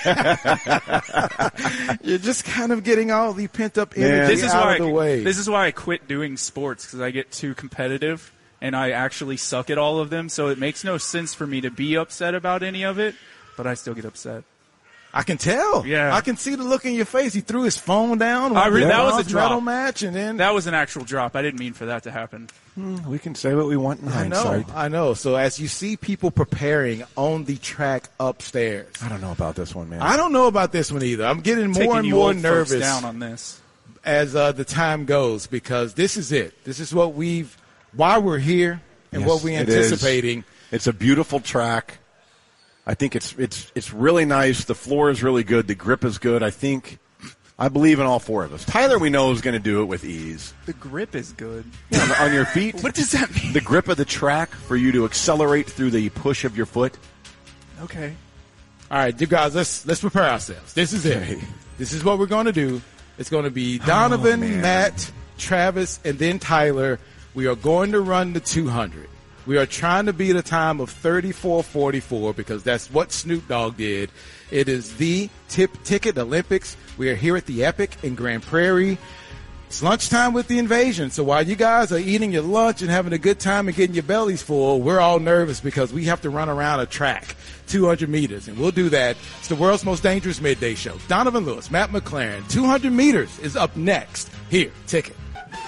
Speaker 2: You're just kind of getting all the pent up
Speaker 7: Man.
Speaker 2: energy
Speaker 4: this is
Speaker 2: out
Speaker 4: why.
Speaker 2: of the
Speaker 4: I,
Speaker 2: way.
Speaker 4: This is why I quit doing sports because I get too competitive and I actually suck at all of them. So it makes no sense for me to be upset about any of it, but I still get upset.
Speaker 2: I can tell.
Speaker 4: Yeah.
Speaker 2: I can see the look in your face. He threw his phone down.
Speaker 4: I re-
Speaker 2: won the
Speaker 4: that was a
Speaker 2: bronze
Speaker 4: drop.
Speaker 2: medal match, and then
Speaker 4: That was an actual drop. I didn't mean for that to happen.
Speaker 7: We can say what we want in
Speaker 2: I know,
Speaker 7: hindsight.
Speaker 2: I know. So as you see people preparing on the track upstairs,
Speaker 7: I don't know about this one, man.
Speaker 2: I don't know about this one either. I'm getting more
Speaker 4: Taking
Speaker 2: and
Speaker 4: you
Speaker 2: more
Speaker 4: old folks
Speaker 2: nervous
Speaker 4: down on this.
Speaker 2: as uh, the time goes because this is it. This is what we've, why we're here, and
Speaker 7: Yes,
Speaker 2: what we're
Speaker 7: it is.
Speaker 2: anticipating.
Speaker 7: It's a beautiful track. I think it's it's it's really nice. The floor is really good. The grip is good. I think I believe in all four of us. Tyler, we know, is going to do it with ease.
Speaker 4: The grip is good.
Speaker 7: Yeah, on, on your feet.
Speaker 4: What does that mean?
Speaker 7: The grip of the track for you to accelerate through the push of your foot.
Speaker 4: Okay.
Speaker 2: All right, you guys, let's let's prepare ourselves. This is it.
Speaker 7: Okay.
Speaker 2: This is what we're going to do. It's going to be Donovan,
Speaker 7: Oh, man.
Speaker 2: Matt, Travis, and then Tyler. We are going to run the two hundred. We are trying to beat a time of thirty-four forty-four because that's what Snoop Dogg did. It is the tip ticket Olympics. We are here at the Epic in Grand Prairie. It's lunchtime with the Invasion. So while you guys are eating your lunch and having a good time and getting your bellies full, we're all nervous because we have to run around a track, two hundred meters, and we'll do that. It's the world's most dangerous midday show. Donovan Lewis, Matt McLaren, two hundred meters is up next. Here, ticket.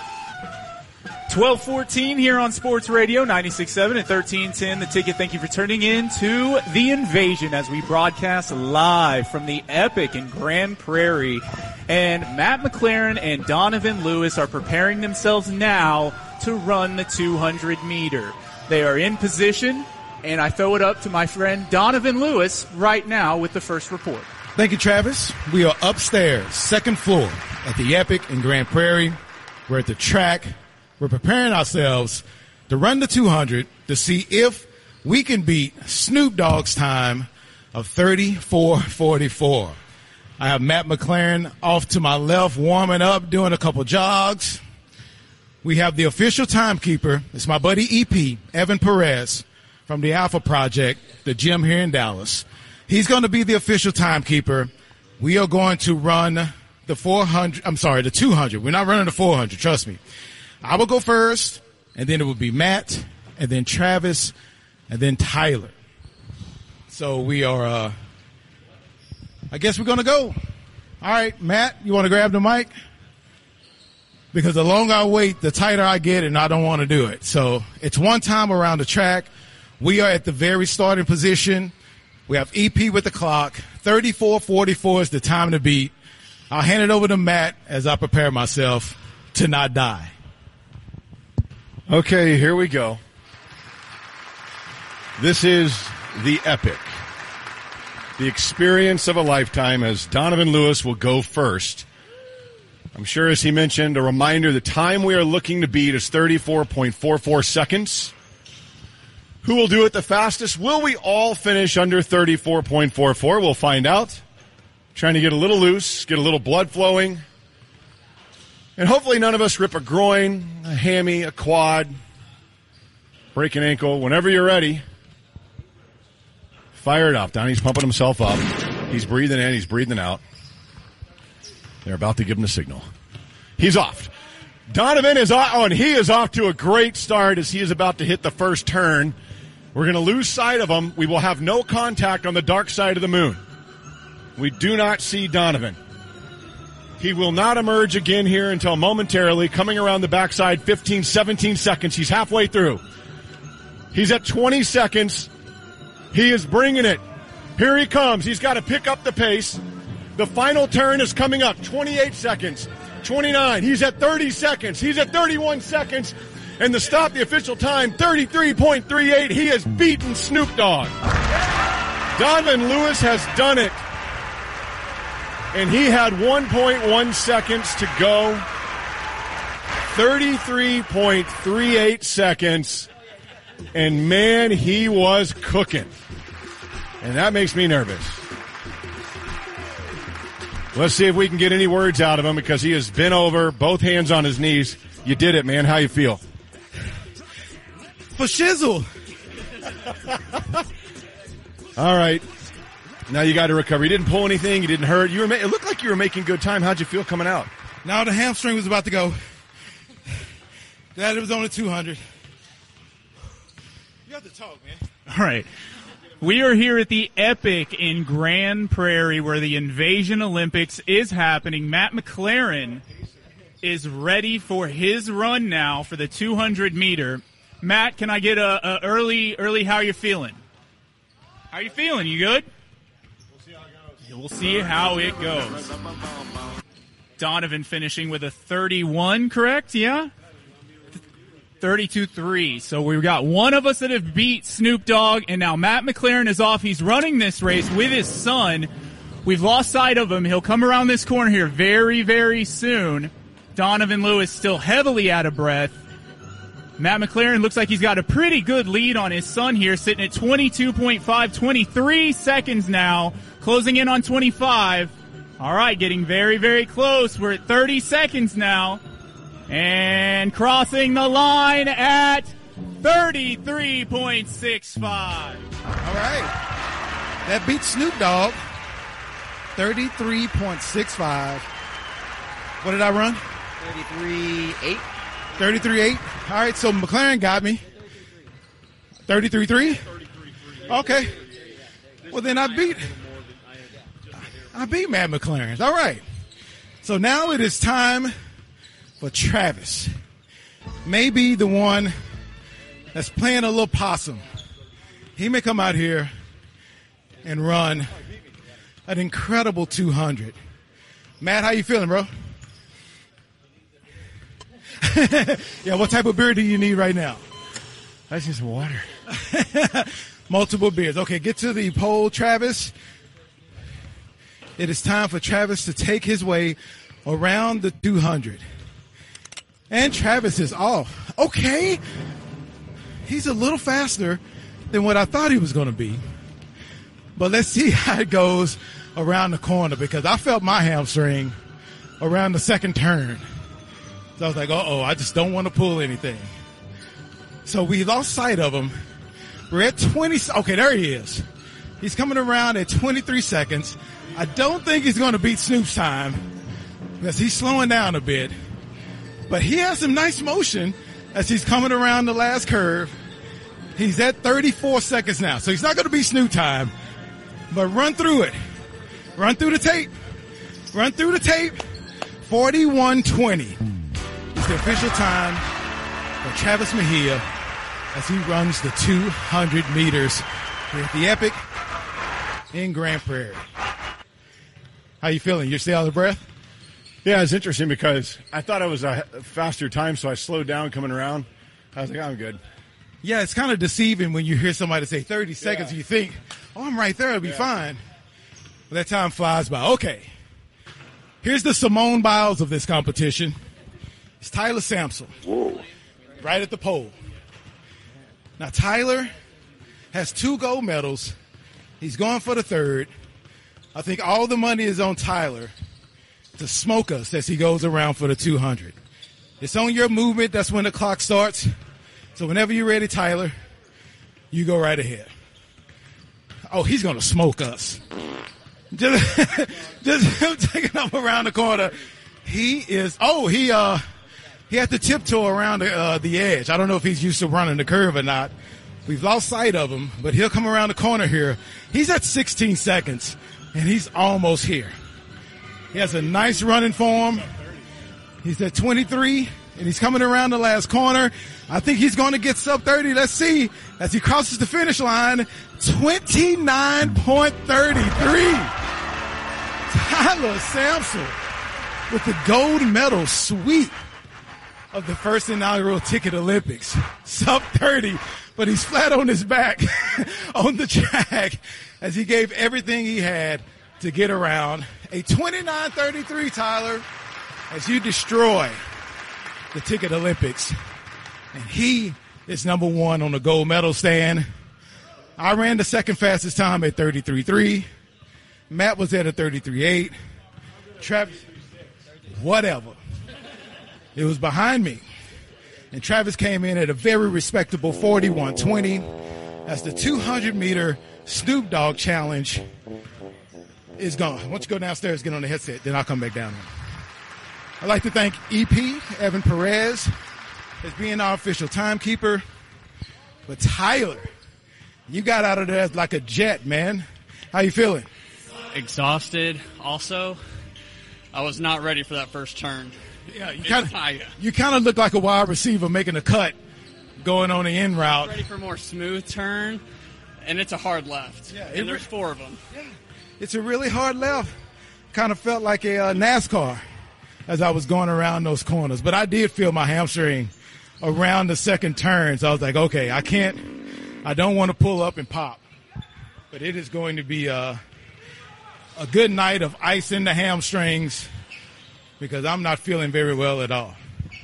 Speaker 4: twelve fourteen here on Sports Radio ninety-six point seven and thirteen ten. The Ticket. Thank you for turning in to The Invasion as we broadcast live from the Epic in Grand Prairie. And Matt McLaren and Donovan Lewis are preparing themselves now to run the two hundred meter. They are in position, and I throw it up to my friend Donovan Lewis right now with the first report.
Speaker 2: Thank you, Travis. We are upstairs, second floor at the Epic in Grand Prairie. We're at the track. We're preparing ourselves to run the two hundred to see if we can beat Snoop Dogg's time of thirty-four forty-four. I have Matt McLaren off to my left, warming up, doing a couple jogs. We have the official timekeeper. It's my buddy E P, Evan Perez, from the Alpha Project, the gym here in Dallas. He's going to be the official timekeeper. We are going to run the four hundred. I'm sorry, the two hundred. We're not running the four hundred. Trust me. I will go first, and then it will be Matt, and then Travis, and then Tyler. So we are, uh, I guess we're going to go. All right, Matt, you want to grab the mic? Because the longer I wait, the tighter I get, and I don't want to do it. So it's one time around the track. We are at the very starting position. We have E P with the clock. thirty-four forty-four is the time to beat. I'll hand it over to Matt as I prepare myself to not die.
Speaker 3: Okay, here we go. This is the Epic. The experience of a lifetime as Donovan Lewis will go first. I'm sure, as he mentioned, a reminder, the time we are looking to beat is thirty-four point four four seconds. Who will do it the fastest? Will we all finish under thirty-four point four four? We'll find out. Trying to get a little loose, get a little blood flowing. And hopefully none of us rip a groin, a hammy, a quad, break an ankle. Whenever you're ready, fire it up. Donnie's pumping himself up. He's breathing in, he's breathing out. They're about to give him the signal. He's off. Donovan is off, oh, and he is off to a great start as he is about to hit the first turn. We're going to lose sight of him. We will have no contact on the dark side of the moon. We do not see Donovan. He will not emerge again here until momentarily, coming around the backside, fifteen, seventeen seconds. He's halfway through. He's at twenty seconds. He is bringing it. Here he comes. He's got to pick up the pace. The final turn is coming up. twenty-eight seconds. twenty-nine. He's at thirty seconds. He's at thirty-one seconds. And to stop the official time, thirty-three point three eight. He has beaten Snoop Dogg. Donovan Lewis has done it. And he had one point one seconds to go. thirty-three point three eight seconds. And man, he was cooking. And that makes me nervous. Let's see if we can get any words out of him because he has been over, both hands on his knees. You did it, man. How you feel?
Speaker 2: For shizzle.
Speaker 3: All right. Now you got to recover. You didn't pull anything. You didn't hurt. You were. Ma- it looked like you were making good time. How'd you feel coming out?
Speaker 2: Now the hamstring was about to go. Glad it was only two hundred. You have to talk, man.
Speaker 5: All right. We are here at the Epic in Grand Prairie where the Invasion Olympics is happening. Matt McLaren is ready for his run now for the two hundred meter. Matt, can I get a, a early, early how you feeling? How you feeling? You good? We'll see how it goes. Donovan finishing with a thirty-one, correct? Yeah? thirty-two three. So we've got one of us that have beat Snoop Dogg, and now Matt McLaren is off. He's running this race with his son, We've lost sight of him. He'll come around this corner here very, very soon. Donovan Lewis still heavily out of breath. Matt McLaren looks like he's got a pretty good lead on his son here, sitting at twenty-two point five, twenty-three seconds now, closing in on twenty-five. All right, getting very, very close. We're at thirty seconds now. And crossing the line at thirty-three point six five.
Speaker 2: All right. That beats Snoop Dogg. thirty-three point six five. What did I run?
Speaker 8: thirty-three eight.
Speaker 2: thirty-three eight. All right, so McLaren got me. thirty-three three? Okay. Well, then I beat I beat Matt McLaren. All right. So now it is time for Travis. Maybe the one that's playing a little possum. He may come out here and run an incredible two hundred. Matt, how you feeling, bro? Yeah, what type of beer do you need right now?
Speaker 3: I just need some water.
Speaker 2: Multiple beers. Okay, get to the pole, Travis. It is time for Travis to take his way around the two hundred. And Travis is off. Okay. He's a little faster than what I thought he was going to be. But let's see how it goes around the corner, because I felt my hamstring around the second turn. So I was like, uh-oh, I just don't want to pull anything. So we lost sight of him. We're at twenty. Okay, there he is. He's coming around at twenty-three seconds. I don't think he's going to beat Snoop's time because he's slowing down a bit. But he has some nice motion as he's coming around the last curve. He's at thirty-four seconds now, so he's not going to beat Snoop time. But run through it. Run through the tape. Run through the tape. forty-one twenty is the official time for Travis Mejia as he runs the two hundred meters here at the Epic in Grand Prairie. How you feeling? You're still out of breath?
Speaker 3: Yeah, it's interesting because I thought it was a faster time, so I slowed down coming around. I was like, I'm good.
Speaker 2: Yeah, it's kind of deceiving when you hear somebody say thirty seconds,
Speaker 3: Yeah.
Speaker 2: you think, oh, I'm right there, it'll be
Speaker 3: Yeah.
Speaker 2: fine. But that time flies by. Okay. Here's the Simone Biles of this competition. It's Tyler Sampson.
Speaker 9: Whoa.
Speaker 2: Right at the pole. Now, Tyler has two gold medals. He's going for the third. I think all the money is on Tyler to smoke us as he goes around for the two hundred. It's on your movement. That's when the clock starts. So whenever you're ready, Tyler, you go right ahead. Oh, he's going to smoke us. Just, just him taking up around the corner. He is, oh, he, uh, he had to tiptoe around the, uh, the edge. I don't know if he's used to running the curve or not. We've lost sight of him, but he'll come around the corner here. He's at sixteen seconds, and he's almost here. He has a nice running form. He's at twenty-three, and he's coming around the last corner. I think he's going to get sub thirty. Let's see as he crosses the finish line. twenty-nine point three three. Tyler Sampson with the gold medal sweep of the first inaugural Ticket Olympics. Sub thirty, but he's flat on his back on the track as he gave everything he had to get around. A twenty-nine thirty-three, Tyler, as you destroy the Ticket Olympics. And he is number one on the gold medal stand. I ran the second fastest time at thirty-three three. Matt was at a thirty-three eight. Travis, whatever. It was behind me. And Travis came in at a very respectable forty-one twenty. As the two hundred meter Snoop Dogg challenge is gone. Why don't you go downstairs, get on the headset, then I'll come back down. I'd like to thank E P, Evan Perez, as being our official timekeeper. But Tyler, you got out of there like a jet, man. How you feeling?
Speaker 6: Exhausted. Also, I was not ready for that first turn.
Speaker 2: Yeah, you
Speaker 6: It's
Speaker 2: kind of
Speaker 6: high.
Speaker 2: you kind of look like a wide receiver making a cut, going on the end route.
Speaker 6: Ready for a more smooth turn, and it's a hard left.
Speaker 2: Yeah, it
Speaker 6: and there's
Speaker 2: re-
Speaker 6: four of them.
Speaker 2: It's a really hard left. Kind of felt like a uh, NASCAR as I was going around those corners. But I did feel my hamstring around the second turn. So I was like, okay, I can't, I don't want to pull up and pop. But it is going to be uh,
Speaker 9: a good night of ice in the hamstrings because I'm not feeling very well at all.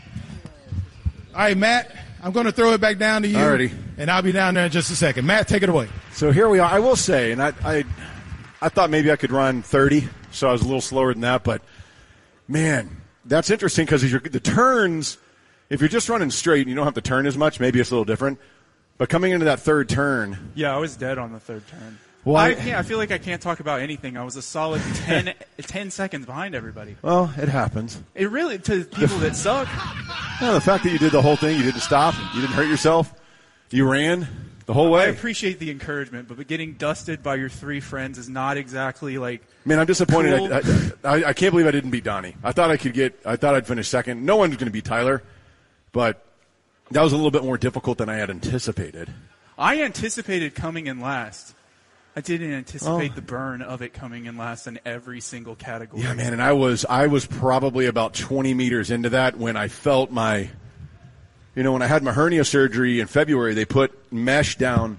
Speaker 9: All right, Matt, I'm going to throw it back down to you.
Speaker 7: Alrighty.
Speaker 9: And I'll be down there in just a second. Matt, take it away.
Speaker 7: So here we are. I will say, and I, I, I thought maybe I could run thirty, so I was a little slower than that. But, man, that's interesting because the turns, if you're just running straight and you don't have to turn as much, maybe it's a little different. But coming into that third turn.
Speaker 4: Yeah, I was dead on the third turn.
Speaker 7: Well,
Speaker 4: I,
Speaker 7: I,
Speaker 4: yeah, I feel like I can't talk about anything. I was a solid ten, ten seconds behind everybody.
Speaker 7: Well, it happens.
Speaker 4: It really, to people that suck.
Speaker 7: No, the fact that you did the whole thing, you didn't stop, you didn't hurt yourself, you ran the whole way.
Speaker 4: I appreciate the encouragement, but getting dusted by your three friends is not exactly like.
Speaker 7: Man, I'm disappointed.
Speaker 4: Cool.
Speaker 7: I, I, I can't believe I didn't beat Donnie. I thought I could get. I thought I'd finish second. No one's going to beat Tyler, but that was a little bit more difficult than I had anticipated.
Speaker 4: I anticipated coming in last. I didn't anticipate
Speaker 7: oh.
Speaker 4: the burn of it coming in last in every single category.
Speaker 7: Yeah, man, and I was I was probably about twenty meters into that when I felt my, you know, when I had my hernia surgery in February, they put mesh down,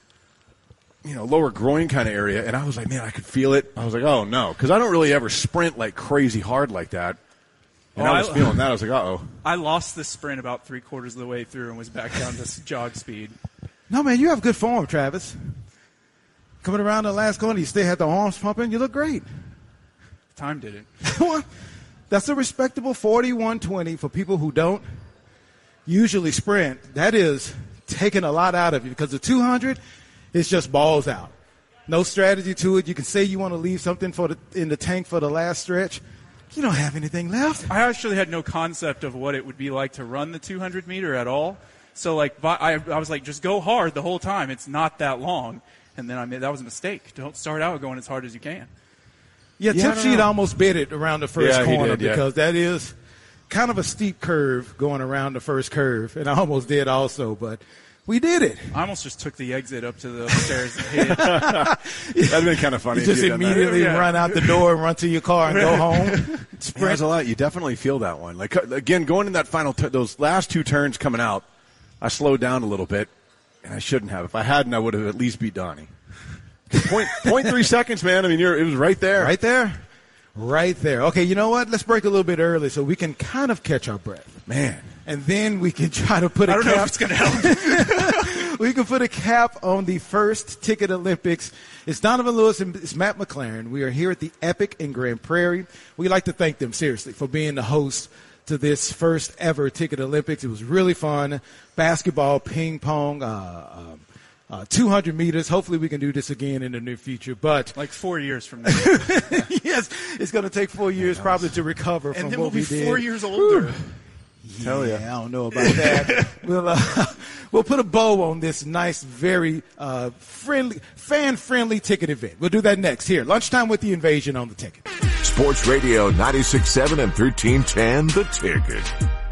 Speaker 7: you know, lower groin kind of area, and I was like, man, I could feel it. I was like, oh, no, because I don't really ever sprint like crazy hard like that. And
Speaker 4: oh,
Speaker 7: I was
Speaker 4: I,
Speaker 7: feeling that. I was like, uh-oh.
Speaker 4: I lost the sprint about three quarters of the way through and was back down to jog speed.
Speaker 9: No, man, you have good form, Travis. Coming around the last corner, you still had the arms pumping. You look great.
Speaker 4: Time did it.
Speaker 9: Well, that's a respectable forty-one twenty for people who don't usually sprint. That is taking a lot out of you because the two hundred is just balls out. No strategy to it. You can say you want to leave something for the, in the tank for the last stretch. You don't have anything left.
Speaker 4: I actually had no concept of what it would be like to run the two hundred meter at all. So, like, I, I was like, just go hard the whole time. It's not that long. And then I made that was a mistake. Don't start out going as hard as you can.
Speaker 9: Yeah,
Speaker 7: yeah
Speaker 9: Tip Sheet almost bit it around the first
Speaker 7: yeah,
Speaker 9: corner
Speaker 7: did, yeah.
Speaker 9: because that is kind of a steep curve going around the first curve. And I almost did also, but we did it.
Speaker 4: I almost just took the exit up to the upstairs and hid.
Speaker 7: That'd have been kind of funny.
Speaker 9: You just immediately
Speaker 4: yeah.
Speaker 9: run out the door and run to your car and go home.
Speaker 7: Yeah, there's a lot. You definitely feel that one. Like again, going in that final, t- those last two turns coming out, I slowed down a little bit, and I shouldn't have. If I hadn't, I would have at least beat Donnie. Point, point three seconds, man. I mean, you're, it was right there.
Speaker 9: Right there? Right there. Okay, you know what? Let's break a little bit early so we can kind of catch our breath.
Speaker 7: Man.
Speaker 9: And then we can try to put a
Speaker 4: I don't
Speaker 9: cap.
Speaker 4: know if it's going to help.
Speaker 9: We can put a cap on the first Ticket Olympics. It's Donovan Lewis and it's Matt McLaren. We are here at the Epic in Grand Prairie. We'd like to thank them, seriously, for being the host to this first ever Ticket Olympics. It was really fun. Basketball, ping pong, uh, um, uh, two hundred meters. Hopefully we can do this again in the near future. But
Speaker 4: like four years from now.
Speaker 9: Yes, it's going to take four years probably to recover
Speaker 4: and
Speaker 9: from
Speaker 4: then
Speaker 9: what
Speaker 4: we'll
Speaker 9: we
Speaker 4: be
Speaker 9: did.
Speaker 4: four years older.
Speaker 9: Yeah,
Speaker 7: Tell ya.
Speaker 9: I don't know about that. we'll uh, we'll put a bow on this nice, very uh, friendly, fan-friendly ticket event. We'll do that next here. Lunchtime with the Invasion on the Ticket.
Speaker 1: Sports Radio ninety-six point seven and thirteen ten, The Ticket.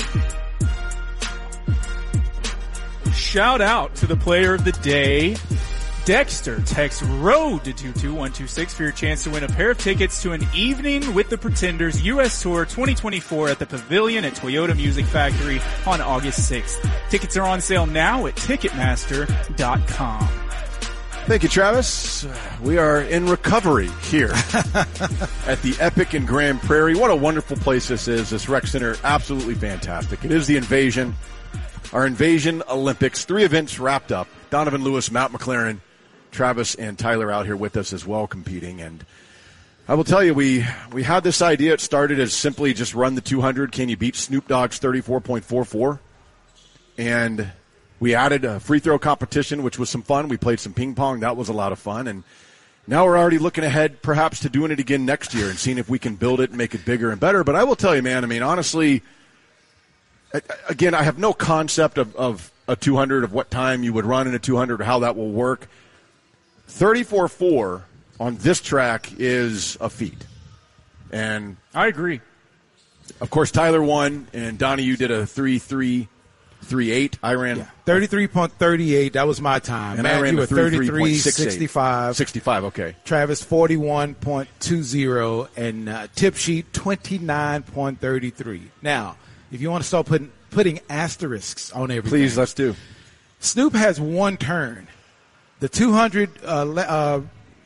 Speaker 4: Shout out to the player of the day, Dexter. Text ROAD to two two one two six for your chance to win a pair of tickets to an evening with the Pretenders U S Tour twenty twenty-four at the Pavilion at Toyota Music Factory on August sixth. Tickets are on sale now at Ticketmaster dot com.
Speaker 7: Thank you, Travis. We are in recovery here at the Epic in Grand Prairie. What a wonderful place this is. This rec center, absolutely fantastic. It is the Invasion, our Invasion Olympics. Three events wrapped up. Donovan Lewis, Matt McLaren, Travis, and Tyler out here with us as well competing. And I will tell you, we, we had this idea. It started as simply just run the two hundred. Can you beat Snoop Dogg's thirty-four point four four? And we added a free throw competition, which was some fun. We played some ping pong. That was a lot of fun. And now we're already looking ahead perhaps to doing it again next year and seeing if we can build it and make it bigger and better. But I will tell you, man, I mean, honestly, again, I have no concept of, of a two hundred, of what time you would run in a two hundred or how that will work. thirty-four four on this track is a feat. And
Speaker 4: I agree.
Speaker 7: Of course, Tyler won, and Donnie, you did a three three. three eight. I ran
Speaker 9: yeah. thirty-three point three eight. That was my time.
Speaker 7: And
Speaker 9: Matt,
Speaker 7: I ran
Speaker 9: you were thirty-three sixty-five.
Speaker 7: sixty-five, okay.
Speaker 9: Travis, forty-one point two zero. And uh, Tip Sheet, twenty-nine point three three. Now, if you want to start putting putting asterisks on everything.
Speaker 7: Please, let's do.
Speaker 9: Snoop has one turn. The two hundred uh, uh,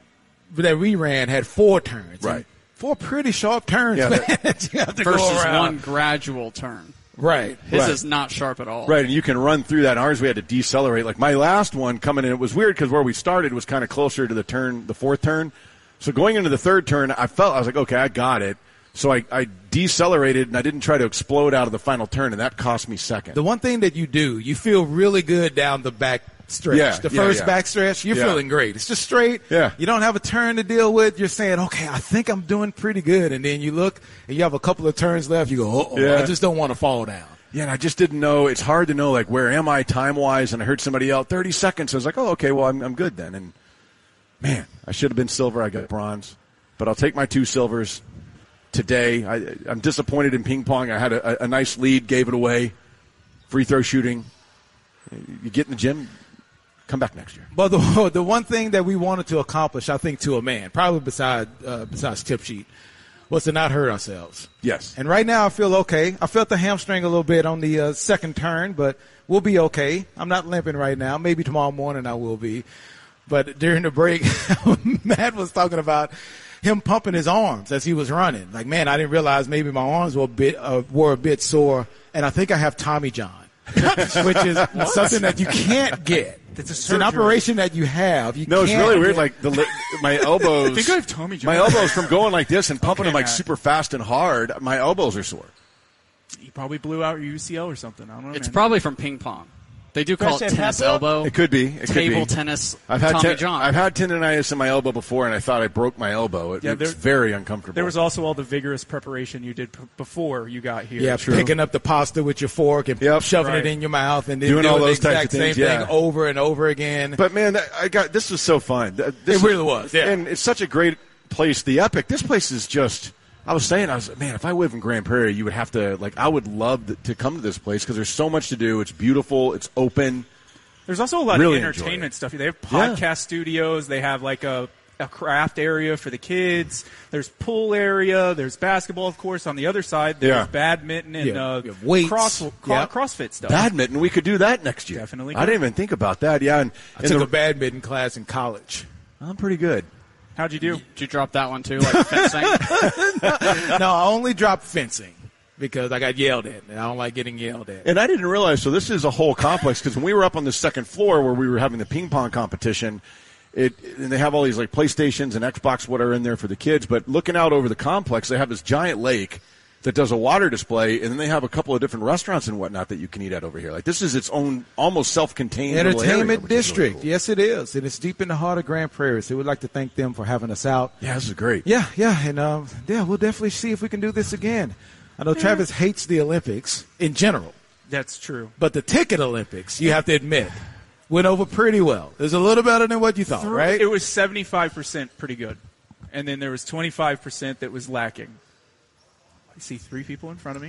Speaker 9: that we ran had four turns.
Speaker 7: Right.
Speaker 9: And four pretty sharp turns,
Speaker 7: Yeah,
Speaker 9: man.
Speaker 7: that-
Speaker 9: that you have to
Speaker 6: Versus
Speaker 9: go around.
Speaker 6: one gradual turn.
Speaker 9: Right.
Speaker 6: His
Speaker 7: Right.
Speaker 6: is not sharp at all.
Speaker 7: Right, and you can run through that. Ours, we had to decelerate. Like my last one coming in, it was weird because where we started was kind of closer to the turn, the fourth turn. So going into the third turn, I felt, I was like, okay, I got it. So I, I decelerated, and I didn't try to explode out of the final turn, and that cost me second.
Speaker 9: The one thing that you do, you feel really good down the back stretch.
Speaker 7: Yeah,
Speaker 9: the
Speaker 7: yeah,
Speaker 9: first
Speaker 7: yeah.
Speaker 9: back stretch, you're
Speaker 7: Yeah.
Speaker 9: feeling great. It's just straight.
Speaker 7: Yeah.
Speaker 9: You don't have a turn to deal with. You're saying, okay, I think I'm doing pretty good. And then you look, and you have a couple of turns left. You go, uh-oh,
Speaker 7: Yeah.
Speaker 9: I just don't want to fall down.
Speaker 7: Yeah, and I just didn't know. It's hard to know, like, where am I time-wise? And I heard somebody yell, thirty seconds. I was like, oh, okay, well, I'm, I'm good then. And, man, I should have been silver. I got bronze. But I'll take my two silvers today. I, I'm disappointed in ping pong. I had a, a nice lead, gave it away. Free throw shooting. You get in the gym, come back next year.
Speaker 9: But the, the one thing that we wanted to accomplish, I think, to a man, probably beside, uh, besides tip sheet, was to not hurt ourselves.
Speaker 7: Yes.
Speaker 9: And right now I feel okay. I felt the hamstring a little bit on the uh, second turn, but we'll be okay. I'm not limping right now. Maybe tomorrow morning I will be. But during the break, Matt was talking about him pumping his arms as he was running. Like, man, I didn't realize maybe my arms were a bit, uh, were a bit sore, and I think I have Tommy John, which is something that you can't get.
Speaker 4: It's, a
Speaker 9: It's an operation that you have. You
Speaker 7: No, it's
Speaker 9: can't
Speaker 7: really weird.
Speaker 9: get-
Speaker 7: Like the li- my elbows.
Speaker 4: I think I have Tommy John.
Speaker 7: My elbows from going like this and pumping
Speaker 4: Okay,
Speaker 7: them like
Speaker 4: Matt.
Speaker 7: super fast and hard. My elbows are sore.
Speaker 4: You probably blew out your U C L or something. I don't know.
Speaker 6: It's
Speaker 4: man.
Speaker 6: probably from ping pong. They do call it
Speaker 8: Fresh
Speaker 6: tennis
Speaker 8: Pepper?
Speaker 6: elbow.
Speaker 7: It could be. It
Speaker 6: Table
Speaker 7: could be.
Speaker 6: tennis.
Speaker 7: I've had
Speaker 6: Tommy
Speaker 7: ten-
Speaker 6: John.
Speaker 7: I've had tendonitis in my elbow before, and I thought I broke my elbow. It,
Speaker 4: Yeah,
Speaker 7: it's
Speaker 4: there-
Speaker 7: very uncomfortable.
Speaker 4: There was also all the vigorous preparation you did p- before you got here.
Speaker 9: Yeah,
Speaker 7: True.
Speaker 9: picking up the pasta with your fork and
Speaker 7: Yep.
Speaker 9: shoving
Speaker 4: Right.
Speaker 9: it in your mouth and then
Speaker 7: Doing
Speaker 9: doing,
Speaker 7: all
Speaker 9: the
Speaker 7: those types
Speaker 9: exact
Speaker 7: of things,
Speaker 9: same
Speaker 7: yeah.
Speaker 9: thing over and over again.
Speaker 7: But man, that, I got this was so fun. Th- This
Speaker 9: It really was, yeah.
Speaker 7: and it's such a great place. The Epic. This place is just. I was saying, I was man. If I lived in Grand Prairie, you would have to like. I would love th- to come to this place because there's so much to do. It's beautiful. It's open.
Speaker 4: There's also a lot
Speaker 7: Really
Speaker 4: of
Speaker 7: enjoy
Speaker 4: entertainment
Speaker 7: it.
Speaker 4: stuff. They have
Speaker 7: Yeah.
Speaker 4: podcast studios. They have like a, a craft area for the kids. There's pool area. There's basketball, of course, on the other side. There's
Speaker 7: Yeah.
Speaker 4: badminton and
Speaker 9: Yeah.
Speaker 4: uh,
Speaker 9: You have weights.
Speaker 4: cross, cro-
Speaker 9: Yeah.
Speaker 4: CrossFit stuff.
Speaker 7: Badminton. We could do that next year.
Speaker 4: Definitely
Speaker 7: I
Speaker 4: could.
Speaker 7: didn't even think about that. Yeah, and,
Speaker 9: I
Speaker 7: and
Speaker 9: took
Speaker 7: the-
Speaker 9: a badminton class in college.
Speaker 7: I'm pretty good.
Speaker 4: How'd you do?
Speaker 6: Did you drop that one too, like fencing?
Speaker 9: No, I only dropped fencing because I got yelled at, and I don't like getting yelled at.
Speaker 7: And I didn't realize, so this is a whole complex, because when we were up on the second floor where we were having the ping pong competition, it and they have all these like PlayStations and Xbox, what are in there for the kids, but looking out over the complex, they have this giant lake that does a water display, and then they have a couple of different restaurants and whatnot that you can eat at over here. Like, this is its own almost self-contained little area,
Speaker 9: Entertainment
Speaker 7: which is really
Speaker 9: district.
Speaker 7: cool.
Speaker 9: Yes, it is. And it's deep in the heart of Grand Prairie. So we'd like to thank them for having us out.
Speaker 7: Yeah, this is great.
Speaker 9: Yeah, yeah. And, um, yeah, we'll definitely see if we can do this again. I know Travis hates the Olympics in general,
Speaker 4: That's true.
Speaker 9: but the ticket Olympics, you have to admit, went over pretty well. It was a little better than what you thought, right?
Speaker 4: It was seventy-five percent pretty good. And then there was twenty-five percent that was lacking. I see three people in front of me.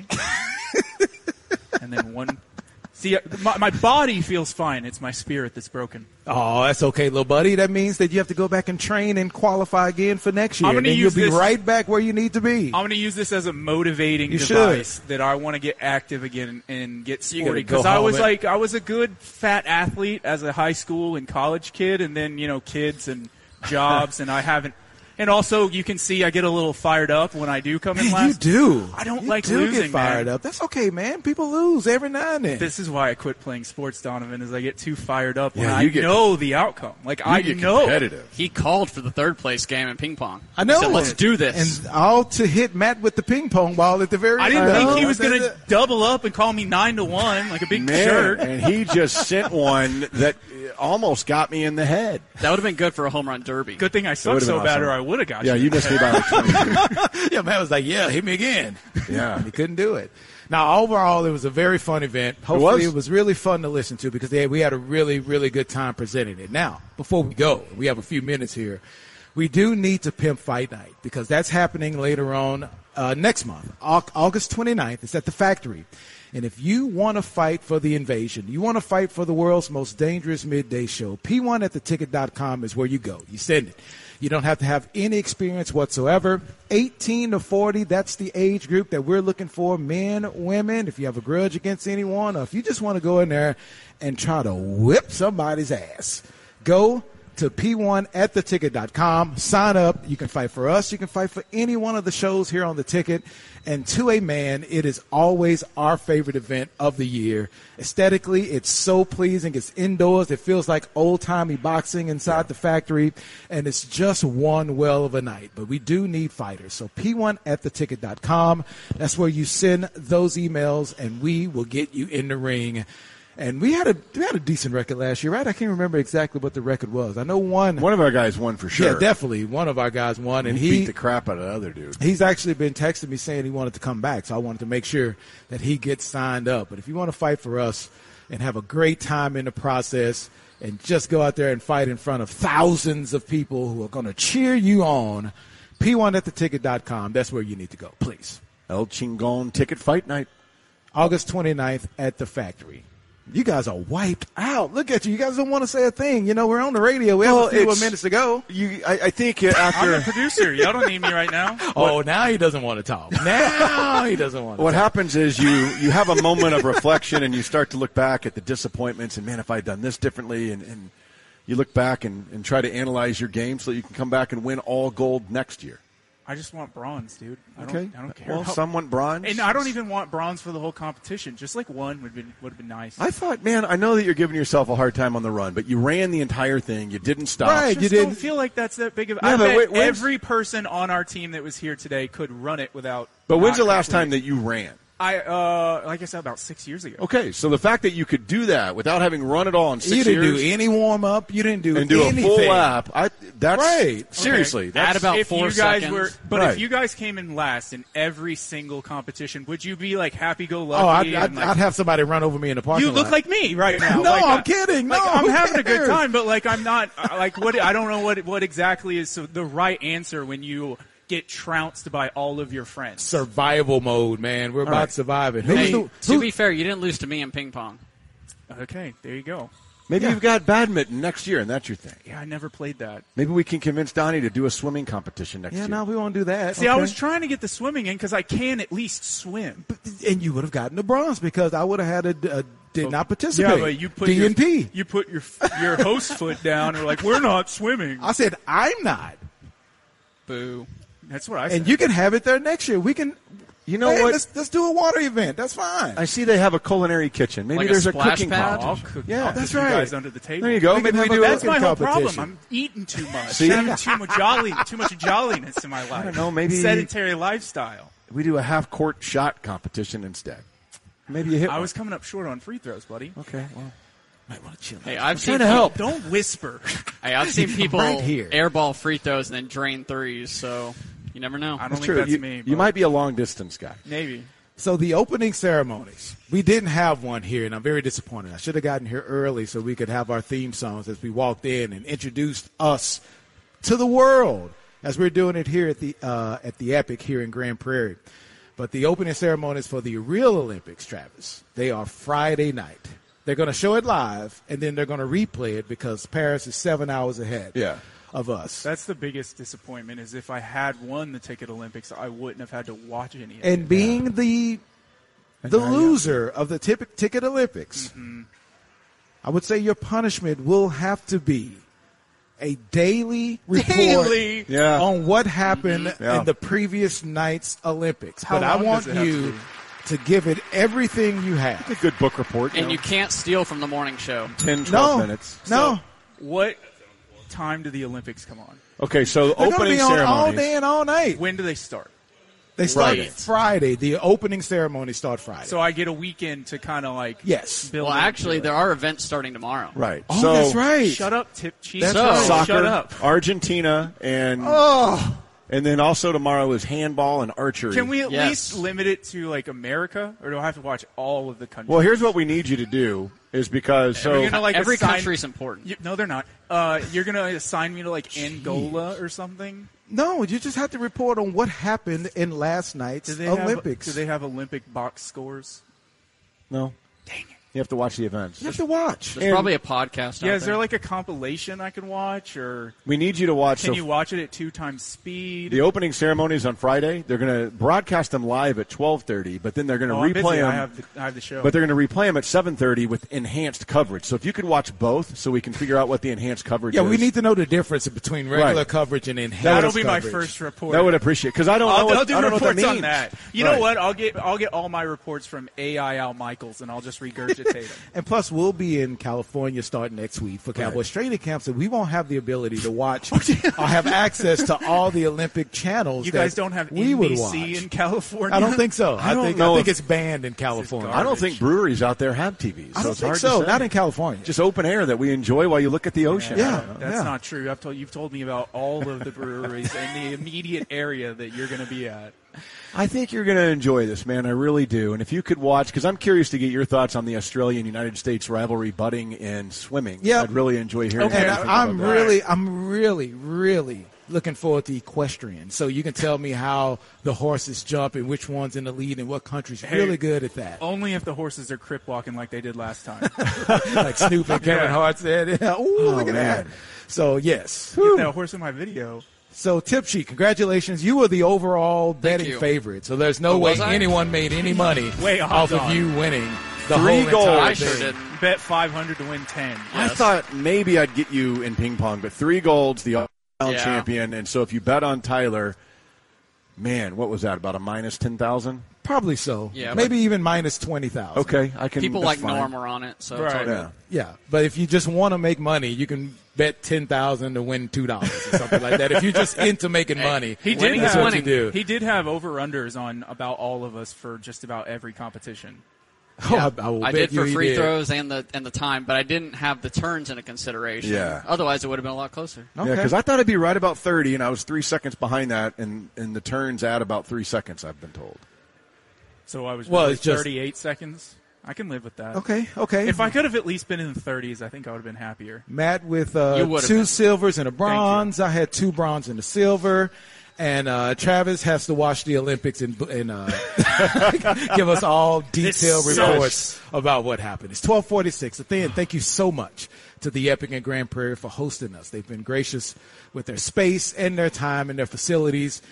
Speaker 4: And then one. See, my, my body feels fine. It's my spirit that's broken.
Speaker 9: Oh, that's okay, little buddy. That means that you have to go back and train and qualify again for next year.
Speaker 4: I'm
Speaker 9: And
Speaker 4: gonna
Speaker 9: then you'll
Speaker 4: use
Speaker 9: be
Speaker 4: this-
Speaker 9: right back where you need to be.
Speaker 4: I'm going to use this as a motivating
Speaker 9: You
Speaker 4: device that I want to get active again and get
Speaker 9: You gotta
Speaker 4: sporty.
Speaker 9: go
Speaker 4: Because I
Speaker 9: home
Speaker 4: was
Speaker 9: and-
Speaker 4: like, I was a good fat athlete as a high school and college kid, and then you know, kids and jobs, and I haven't. And also, you can see I get a little fired up when I do come in
Speaker 9: Man,
Speaker 4: last.
Speaker 9: you do.
Speaker 4: I don't
Speaker 9: You
Speaker 4: like
Speaker 9: do
Speaker 4: losing,
Speaker 9: get fired
Speaker 4: man.
Speaker 9: up. That's okay, man. People lose every now and then.
Speaker 4: This is why I quit playing sports, Donovan, is I get too fired up when
Speaker 7: Yeah,
Speaker 4: I
Speaker 7: you get-
Speaker 4: know the outcome. Like, I
Speaker 7: You get
Speaker 4: know.
Speaker 7: competitive.
Speaker 6: He called for the third place game in ping pong.
Speaker 9: I know.
Speaker 6: He said, let's do this.
Speaker 9: And all to hit Matt with the ping pong ball at the very
Speaker 4: I
Speaker 9: end.
Speaker 4: didn't think he
Speaker 9: know.
Speaker 4: was going to double up and call me nine to one like a big
Speaker 7: Man,
Speaker 4: shirt.
Speaker 7: and he just sent one that almost got me in the head.
Speaker 6: That would have been good for a home run derby.
Speaker 4: Good thing I suck
Speaker 7: would've
Speaker 4: so
Speaker 7: been
Speaker 4: bad,
Speaker 7: awesome.
Speaker 4: or I would have got
Speaker 7: Yeah,
Speaker 4: you.
Speaker 7: you missed me by like twenty.
Speaker 9: Yeah, Matt was like, yeah, hit me again.
Speaker 7: Yeah.
Speaker 9: He couldn't do it. Now, overall, it was a very fun event. Hopefully, it was,
Speaker 7: was.
Speaker 9: really fun to listen to because they, we had a really, really good time presenting it. Now, before we go, we have a few minutes here. We do need to pimp Fight Night because that's happening later on uh, next month, Au- August twenty-ninth. It's at the Factory. And if you want to fight for the invasion, you want to fight for the world's most dangerous midday show, P one at the ticket dot com is where you go. You send it. You don't have to have any experience whatsoever. eighteen to forty, that's the age group that we're looking for, men, women. If you have a grudge against anyone, or if you just want to go in there and try to whip somebody's ass, go to P one at the ticket dot com. Sign up. You can fight for us. You can fight for any one of the shows here on the ticket. And to a man, it is always our favorite event of the year. Aesthetically, it's so pleasing. It's indoors. It feels like old-timey boxing inside yeah. the factory. And it's just one well of a night. But we do need fighters. So P one at the ticket dot com. That's where you send those emails, and we will get you in the ring. And we had a we had a decent record last year, right? I can't remember exactly what the record was. I know one.
Speaker 7: One of our guys won for sure.
Speaker 9: Yeah, definitely. One of our guys won, and
Speaker 7: he,
Speaker 9: he
Speaker 7: beat the crap out of the other dude.
Speaker 9: He's actually been texting me saying he wanted to come back, so I wanted to make sure that he gets signed up. But if you want to fight for us and have a great time in the process, and just go out there and fight in front of thousands of people who are going to cheer you on, P one at the ticket dot com. That's where you need to go, please.
Speaker 7: El Chingon Ticket Fight Night,
Speaker 9: August twenty-ninth at the Factory. You guys are wiped out. Look at you. You guys don't want to say a thing. You know, we're on the radio. We
Speaker 7: well,
Speaker 9: have a few more minutes to go.
Speaker 7: You, I, I think after
Speaker 4: I'm the producer. Y'all don't need me right now.
Speaker 9: Oh, now he doesn't want to talk. Now he doesn't want to
Speaker 7: What
Speaker 9: talk.
Speaker 7: happens is you, you have a moment of reflection and you start to look back at the disappointments and, man, if I had done this differently, and, and you look back and, and try to analyze your game so that you can come back and win all gold next year.
Speaker 4: I just want bronze, dude. I
Speaker 7: okay.
Speaker 4: don't, I don't care.
Speaker 7: Well,
Speaker 4: about,
Speaker 7: some want bronze.
Speaker 4: And I don't even want bronze for the whole competition. Just like one would have been, would have been nice.
Speaker 7: I thought, man, I know that you're giving yourself a hard time on the run, but you ran the entire thing. You didn't stop.
Speaker 9: Right,
Speaker 4: I just
Speaker 9: you
Speaker 4: don't
Speaker 9: didn't
Speaker 4: feel like that's that big of.
Speaker 7: Yeah,
Speaker 4: I
Speaker 7: but
Speaker 4: bet
Speaker 7: wait, when's-
Speaker 4: every person on our team that was here today could run it without.
Speaker 7: But when's the
Speaker 4: not
Speaker 7: last
Speaker 4: completing.
Speaker 7: time that you ran?
Speaker 4: I, uh, like I said, about six years ago.
Speaker 7: Okay, so the fact that you could do that without having run it all in six
Speaker 9: You didn't
Speaker 7: years
Speaker 9: do any warm up. You didn't do
Speaker 7: and do
Speaker 9: anything.
Speaker 7: a full lap, I that's
Speaker 9: Right.
Speaker 7: seriously.
Speaker 6: Add
Speaker 7: That's,
Speaker 6: about
Speaker 4: if
Speaker 6: four
Speaker 4: you guys
Speaker 6: seconds.
Speaker 4: were, but
Speaker 7: Right.
Speaker 4: if you guys came in last in every single competition, would you be like happy go lucky?
Speaker 9: Oh, I'd,
Speaker 4: and,
Speaker 9: I'd,
Speaker 4: like,
Speaker 9: I'd have somebody run over me in the parking
Speaker 4: you
Speaker 9: lot.
Speaker 4: look like me right now.
Speaker 9: No,
Speaker 4: Like,
Speaker 9: I'm
Speaker 4: I-
Speaker 9: kidding.
Speaker 4: Like,
Speaker 9: No,
Speaker 4: I'm
Speaker 9: who
Speaker 4: having a good
Speaker 9: cares?
Speaker 4: time, but like I'm not like what I don't know what what exactly is the right answer when you get trounced by all of your friends.
Speaker 9: Survival mode, man. We're about
Speaker 7: right.
Speaker 9: surviving.
Speaker 6: Hey,
Speaker 9: Who's the,
Speaker 6: to
Speaker 9: who,
Speaker 6: be fair, you didn't lose to me in ping pong.
Speaker 4: Okay, there you go.
Speaker 7: maybe
Speaker 9: Yeah.
Speaker 7: you've got badminton next year, and that's your thing.
Speaker 4: Yeah, I never played that.
Speaker 7: Maybe we can convince Donnie to do a swimming competition next
Speaker 9: yeah,
Speaker 7: year.
Speaker 9: no, we won't do that.
Speaker 4: See, I
Speaker 9: Okay.
Speaker 4: was trying to get the swimming in because I can at least swim.
Speaker 9: and you would have gotten the bronze because I would have had a, a did not participate.
Speaker 4: Yeah, but you put
Speaker 9: D
Speaker 4: your,
Speaker 9: and P.
Speaker 4: you put your your host foot down and were like, we're not swimming.
Speaker 9: I said I'm not,
Speaker 4: Boo. That's what I said.
Speaker 9: and you can have it there next year. We can.
Speaker 7: You know
Speaker 9: Hey,
Speaker 7: what?
Speaker 9: Let's, let's do a water event. That's fine.
Speaker 7: I see they have a culinary kitchen. Maybe
Speaker 6: Like a
Speaker 7: there's a,
Speaker 6: splash
Speaker 7: cooking
Speaker 6: pad?
Speaker 7: competition.
Speaker 4: I'll cook.
Speaker 7: Yeah,
Speaker 4: I'll
Speaker 7: that's
Speaker 4: put you
Speaker 7: right.
Speaker 4: guys under the table.
Speaker 7: There you go.
Speaker 9: We can
Speaker 7: Maybe we
Speaker 9: have a
Speaker 7: do.
Speaker 9: cooking
Speaker 4: That's my whole problem.
Speaker 9: competition.
Speaker 4: I'm eating too much.
Speaker 7: See?
Speaker 4: Having too much jolly, too much jolliness in my life. I
Speaker 7: don't know, maybe-
Speaker 4: sedentary lifestyle.
Speaker 7: We do a half court shot competition instead. Maybe you hit.
Speaker 4: I
Speaker 7: one.
Speaker 4: was coming up short on free throws, buddy.
Speaker 7: okay. Well,
Speaker 9: Might want to chill.
Speaker 6: Hey, I've
Speaker 7: trying
Speaker 6: seen
Speaker 7: to help.
Speaker 4: Don't whisper.
Speaker 6: Hey, I've seen people
Speaker 9: Right here.
Speaker 6: airball free throws and then drain threes, so you never know.
Speaker 4: I don't
Speaker 7: that's
Speaker 4: think
Speaker 7: true.
Speaker 4: that's
Speaker 7: you,
Speaker 4: me.
Speaker 7: you
Speaker 4: but
Speaker 7: might be a long distance guy.
Speaker 4: maybe.
Speaker 9: So the opening ceremonies, we didn't have one here, and I'm very disappointed. I should have gotten here early so we could have our theme songs as we walked in and introduced us to the world, as we're doing it here at the uh, at the Epic here in Grand Prairie. But the opening ceremonies for the real Olympics, Travis, they are Friday night. They're going to show it live, and then they're going to replay it because Paris is seven hours ahead
Speaker 7: Yeah.
Speaker 9: of us.
Speaker 4: That's the biggest disappointment. Is if I had won the Ticket Olympics, I wouldn't have had to watch any of it.
Speaker 9: And being the the
Speaker 7: now you-
Speaker 9: loser of the tip, Ticket Olympics,
Speaker 4: Mm-hmm.
Speaker 9: I would say your punishment will have to be a daily report
Speaker 4: Daily?
Speaker 7: Yeah.
Speaker 9: on what happened
Speaker 7: Yeah.
Speaker 9: in the previous night's Olympics.
Speaker 4: How
Speaker 9: but I
Speaker 4: long
Speaker 9: want
Speaker 4: does it have to
Speaker 9: you
Speaker 4: be?
Speaker 9: to give it everything you
Speaker 7: A
Speaker 9: have.
Speaker 7: good book report.
Speaker 6: and
Speaker 7: know,
Speaker 6: you can't steal from the morning show.
Speaker 7: ten, twelve
Speaker 9: No,
Speaker 7: minutes.
Speaker 9: no,
Speaker 4: What time do the Olympics come on?
Speaker 7: Okay, so
Speaker 9: they're going to
Speaker 7: opening
Speaker 9: be on all
Speaker 7: ceremonies.
Speaker 9: day and all night.
Speaker 4: When do they start?
Speaker 9: They start
Speaker 7: Friday.
Speaker 9: Friday. The opening ceremony start Friday.
Speaker 4: So I get a weekend to kind of like
Speaker 9: yes.
Speaker 4: build.
Speaker 6: Well,
Speaker 4: into
Speaker 6: actually,
Speaker 4: it.
Speaker 6: there are events starting tomorrow.
Speaker 7: Right.
Speaker 9: Oh,
Speaker 7: so
Speaker 9: that's right.
Speaker 4: Shut up, Tip Chief.
Speaker 9: That's
Speaker 6: So-
Speaker 9: right.
Speaker 7: Soccer,
Speaker 4: Shut up.
Speaker 7: Argentina, and
Speaker 9: Oh,
Speaker 7: and then also tomorrow is handball and archery.
Speaker 4: Can we at
Speaker 6: Yes.
Speaker 4: least limit it to like America, or do I have to watch all of the countries?
Speaker 7: Well, here's what we need you to do is because so
Speaker 4: We're gonna, like,
Speaker 6: Every
Speaker 4: assign-
Speaker 6: country is important.
Speaker 4: You, no, they're not. Uh, you're gonna assign me to like Angola or something.
Speaker 9: no, you just have to report on what happened in last night's
Speaker 4: Do they
Speaker 9: Olympics.
Speaker 4: Have, do they have Olympic box scores?
Speaker 7: no.
Speaker 4: Dang it.
Speaker 7: You have to watch the events.
Speaker 9: You have to watch.
Speaker 6: There's
Speaker 7: And-
Speaker 6: probably a podcast.
Speaker 4: Yeah,
Speaker 6: out
Speaker 4: is there
Speaker 6: there.
Speaker 4: like a compilation I can watch, or
Speaker 7: We need you to watch.
Speaker 4: can
Speaker 7: so
Speaker 4: you watch it at two times speed?
Speaker 7: the opening ceremony is on Friday. They're going to broadcast them live at twelve thirty, but then they're going to
Speaker 4: oh, I'm
Speaker 7: replay
Speaker 4: busy.
Speaker 7: them.
Speaker 4: I have the, I have the show.
Speaker 7: But they're going to replay them at seven thirty with enhanced coverage. So if you could watch both, so we can figure out what the enhanced coverage
Speaker 9: Yeah,
Speaker 7: is.
Speaker 9: we need to know the difference between regular
Speaker 7: Right.
Speaker 9: coverage and enhanced
Speaker 4: That'll be
Speaker 9: coverage.
Speaker 4: my first report.
Speaker 7: That would appreciate because I don't
Speaker 4: I'll,
Speaker 7: know. What,
Speaker 4: I'll do
Speaker 7: I don't know what that
Speaker 4: reports on
Speaker 7: means.
Speaker 4: that. You
Speaker 7: Right.
Speaker 4: know what? I'll get I'll get all my reports from A I Al Michaels, and I'll just regurgitate them.
Speaker 9: And plus, we'll be in California starting next week for Cowboys training camp, so we won't have the ability to watch or have access to all the Olympic channels.
Speaker 4: You
Speaker 9: that
Speaker 4: guys don't have
Speaker 9: we
Speaker 4: N
Speaker 9: would
Speaker 4: B C
Speaker 9: watch.
Speaker 4: in California?
Speaker 9: I don't think so.
Speaker 7: I
Speaker 9: I,
Speaker 7: don't
Speaker 9: think
Speaker 7: know
Speaker 9: I think
Speaker 7: if-
Speaker 9: it's banned in California.
Speaker 7: I don't think breweries out there have T Vs.
Speaker 9: I
Speaker 7: so
Speaker 9: don't
Speaker 7: it's
Speaker 9: think
Speaker 7: hard
Speaker 9: so.
Speaker 7: To say.
Speaker 9: Not in California.
Speaker 7: Just open air that we enjoy while you look at the ocean.
Speaker 9: Yeah.
Speaker 4: That's
Speaker 9: yeah.
Speaker 4: not true. I've told you've told me about all of the breweries in the immediate area that you're going to be at.
Speaker 7: I think you're going to enjoy this, man. I really do. And if you could watch, because I'm curious to get your thoughts on the Australian-United States rivalry budding in swimming.
Speaker 9: Yeah.
Speaker 7: I'd really enjoy hearing.
Speaker 4: Okay.
Speaker 7: what you
Speaker 9: And
Speaker 7: think
Speaker 9: I'm
Speaker 7: about that.
Speaker 9: really, I'm really, really looking forward to equestrian. So you can tell me how the horses jump and which one's in the lead and what country's
Speaker 4: Hey.
Speaker 9: really good at that.
Speaker 4: Only if the horses are crip walking like they did last time.
Speaker 9: Like Snoop and Kevin
Speaker 4: Yeah.
Speaker 9: Hart said. Ooh,
Speaker 7: Oh,
Speaker 9: look at that.
Speaker 7: man.
Speaker 9: So, yes.
Speaker 4: Get that horse in my video.
Speaker 9: So, Tip Sheet, congratulations. You were the overall betting
Speaker 6: you.
Speaker 9: favorite. So, there's no
Speaker 6: Oh,
Speaker 9: way
Speaker 6: was I?
Speaker 9: anyone made any money
Speaker 4: Wait, hold
Speaker 9: off
Speaker 4: on.
Speaker 9: of you winning the
Speaker 7: Three
Speaker 9: whole
Speaker 7: goals.
Speaker 9: entire
Speaker 6: I
Speaker 9: thing.
Speaker 6: sure did.
Speaker 4: Bet five hundred to win ten.
Speaker 7: I thought maybe I'd get you in ping pong, but three golds, the all-around
Speaker 6: Yeah.
Speaker 7: champion. And so if you bet on Tyler, man, what was that, about a minus ten thousand?
Speaker 9: Probably so.
Speaker 6: Yeah,
Speaker 9: Maybe even minus twenty thousand.
Speaker 7: Okay, I can.
Speaker 6: People
Speaker 7: that's
Speaker 6: like
Speaker 7: fine.
Speaker 6: Norm are on it, so it's all
Speaker 4: Right.
Speaker 6: good.
Speaker 7: Yeah.
Speaker 9: Yeah, but if you just want to make money, you can bet ten thousand to win two dollars or something like that. If you're just into making money,
Speaker 4: He did
Speaker 6: Winning
Speaker 9: that's
Speaker 4: have,
Speaker 9: what you do.
Speaker 4: He did have over-unders on about all of us for just about every competition.
Speaker 9: Oh, I, I will
Speaker 6: I
Speaker 9: bet
Speaker 6: did
Speaker 9: you
Speaker 6: for
Speaker 9: he
Speaker 6: free
Speaker 9: did.
Speaker 6: throws and the and the time, but I didn't have the turns into consideration.
Speaker 7: Yeah.
Speaker 6: Otherwise, it would have been a lot closer.
Speaker 7: Yeah,
Speaker 9: Okay.
Speaker 7: because I thought it'd be right about thirty, and I was three seconds behind that, and, and the turns at about three seconds, I've been told.
Speaker 4: So I was
Speaker 9: Well,
Speaker 4: really
Speaker 9: it's just-
Speaker 4: thirty-eight seconds. I can live with that.
Speaker 9: Okay, okay.
Speaker 4: If I could have at least been in the thirties, I think I would have been happier.
Speaker 9: Matt with uh,
Speaker 6: You would've
Speaker 9: two
Speaker 6: been.
Speaker 9: silvers and a bronze. I had two bronze and a silver. And uh, Travis has to watch the Olympics and, and uh, give us all detailed
Speaker 4: This
Speaker 9: reports
Speaker 4: sucks.
Speaker 9: about what happened. It's twelve forty-six. Then, thank you so much to the Epic and Grand Prairie for hosting us. They've been gracious with their space and their time and their facilities.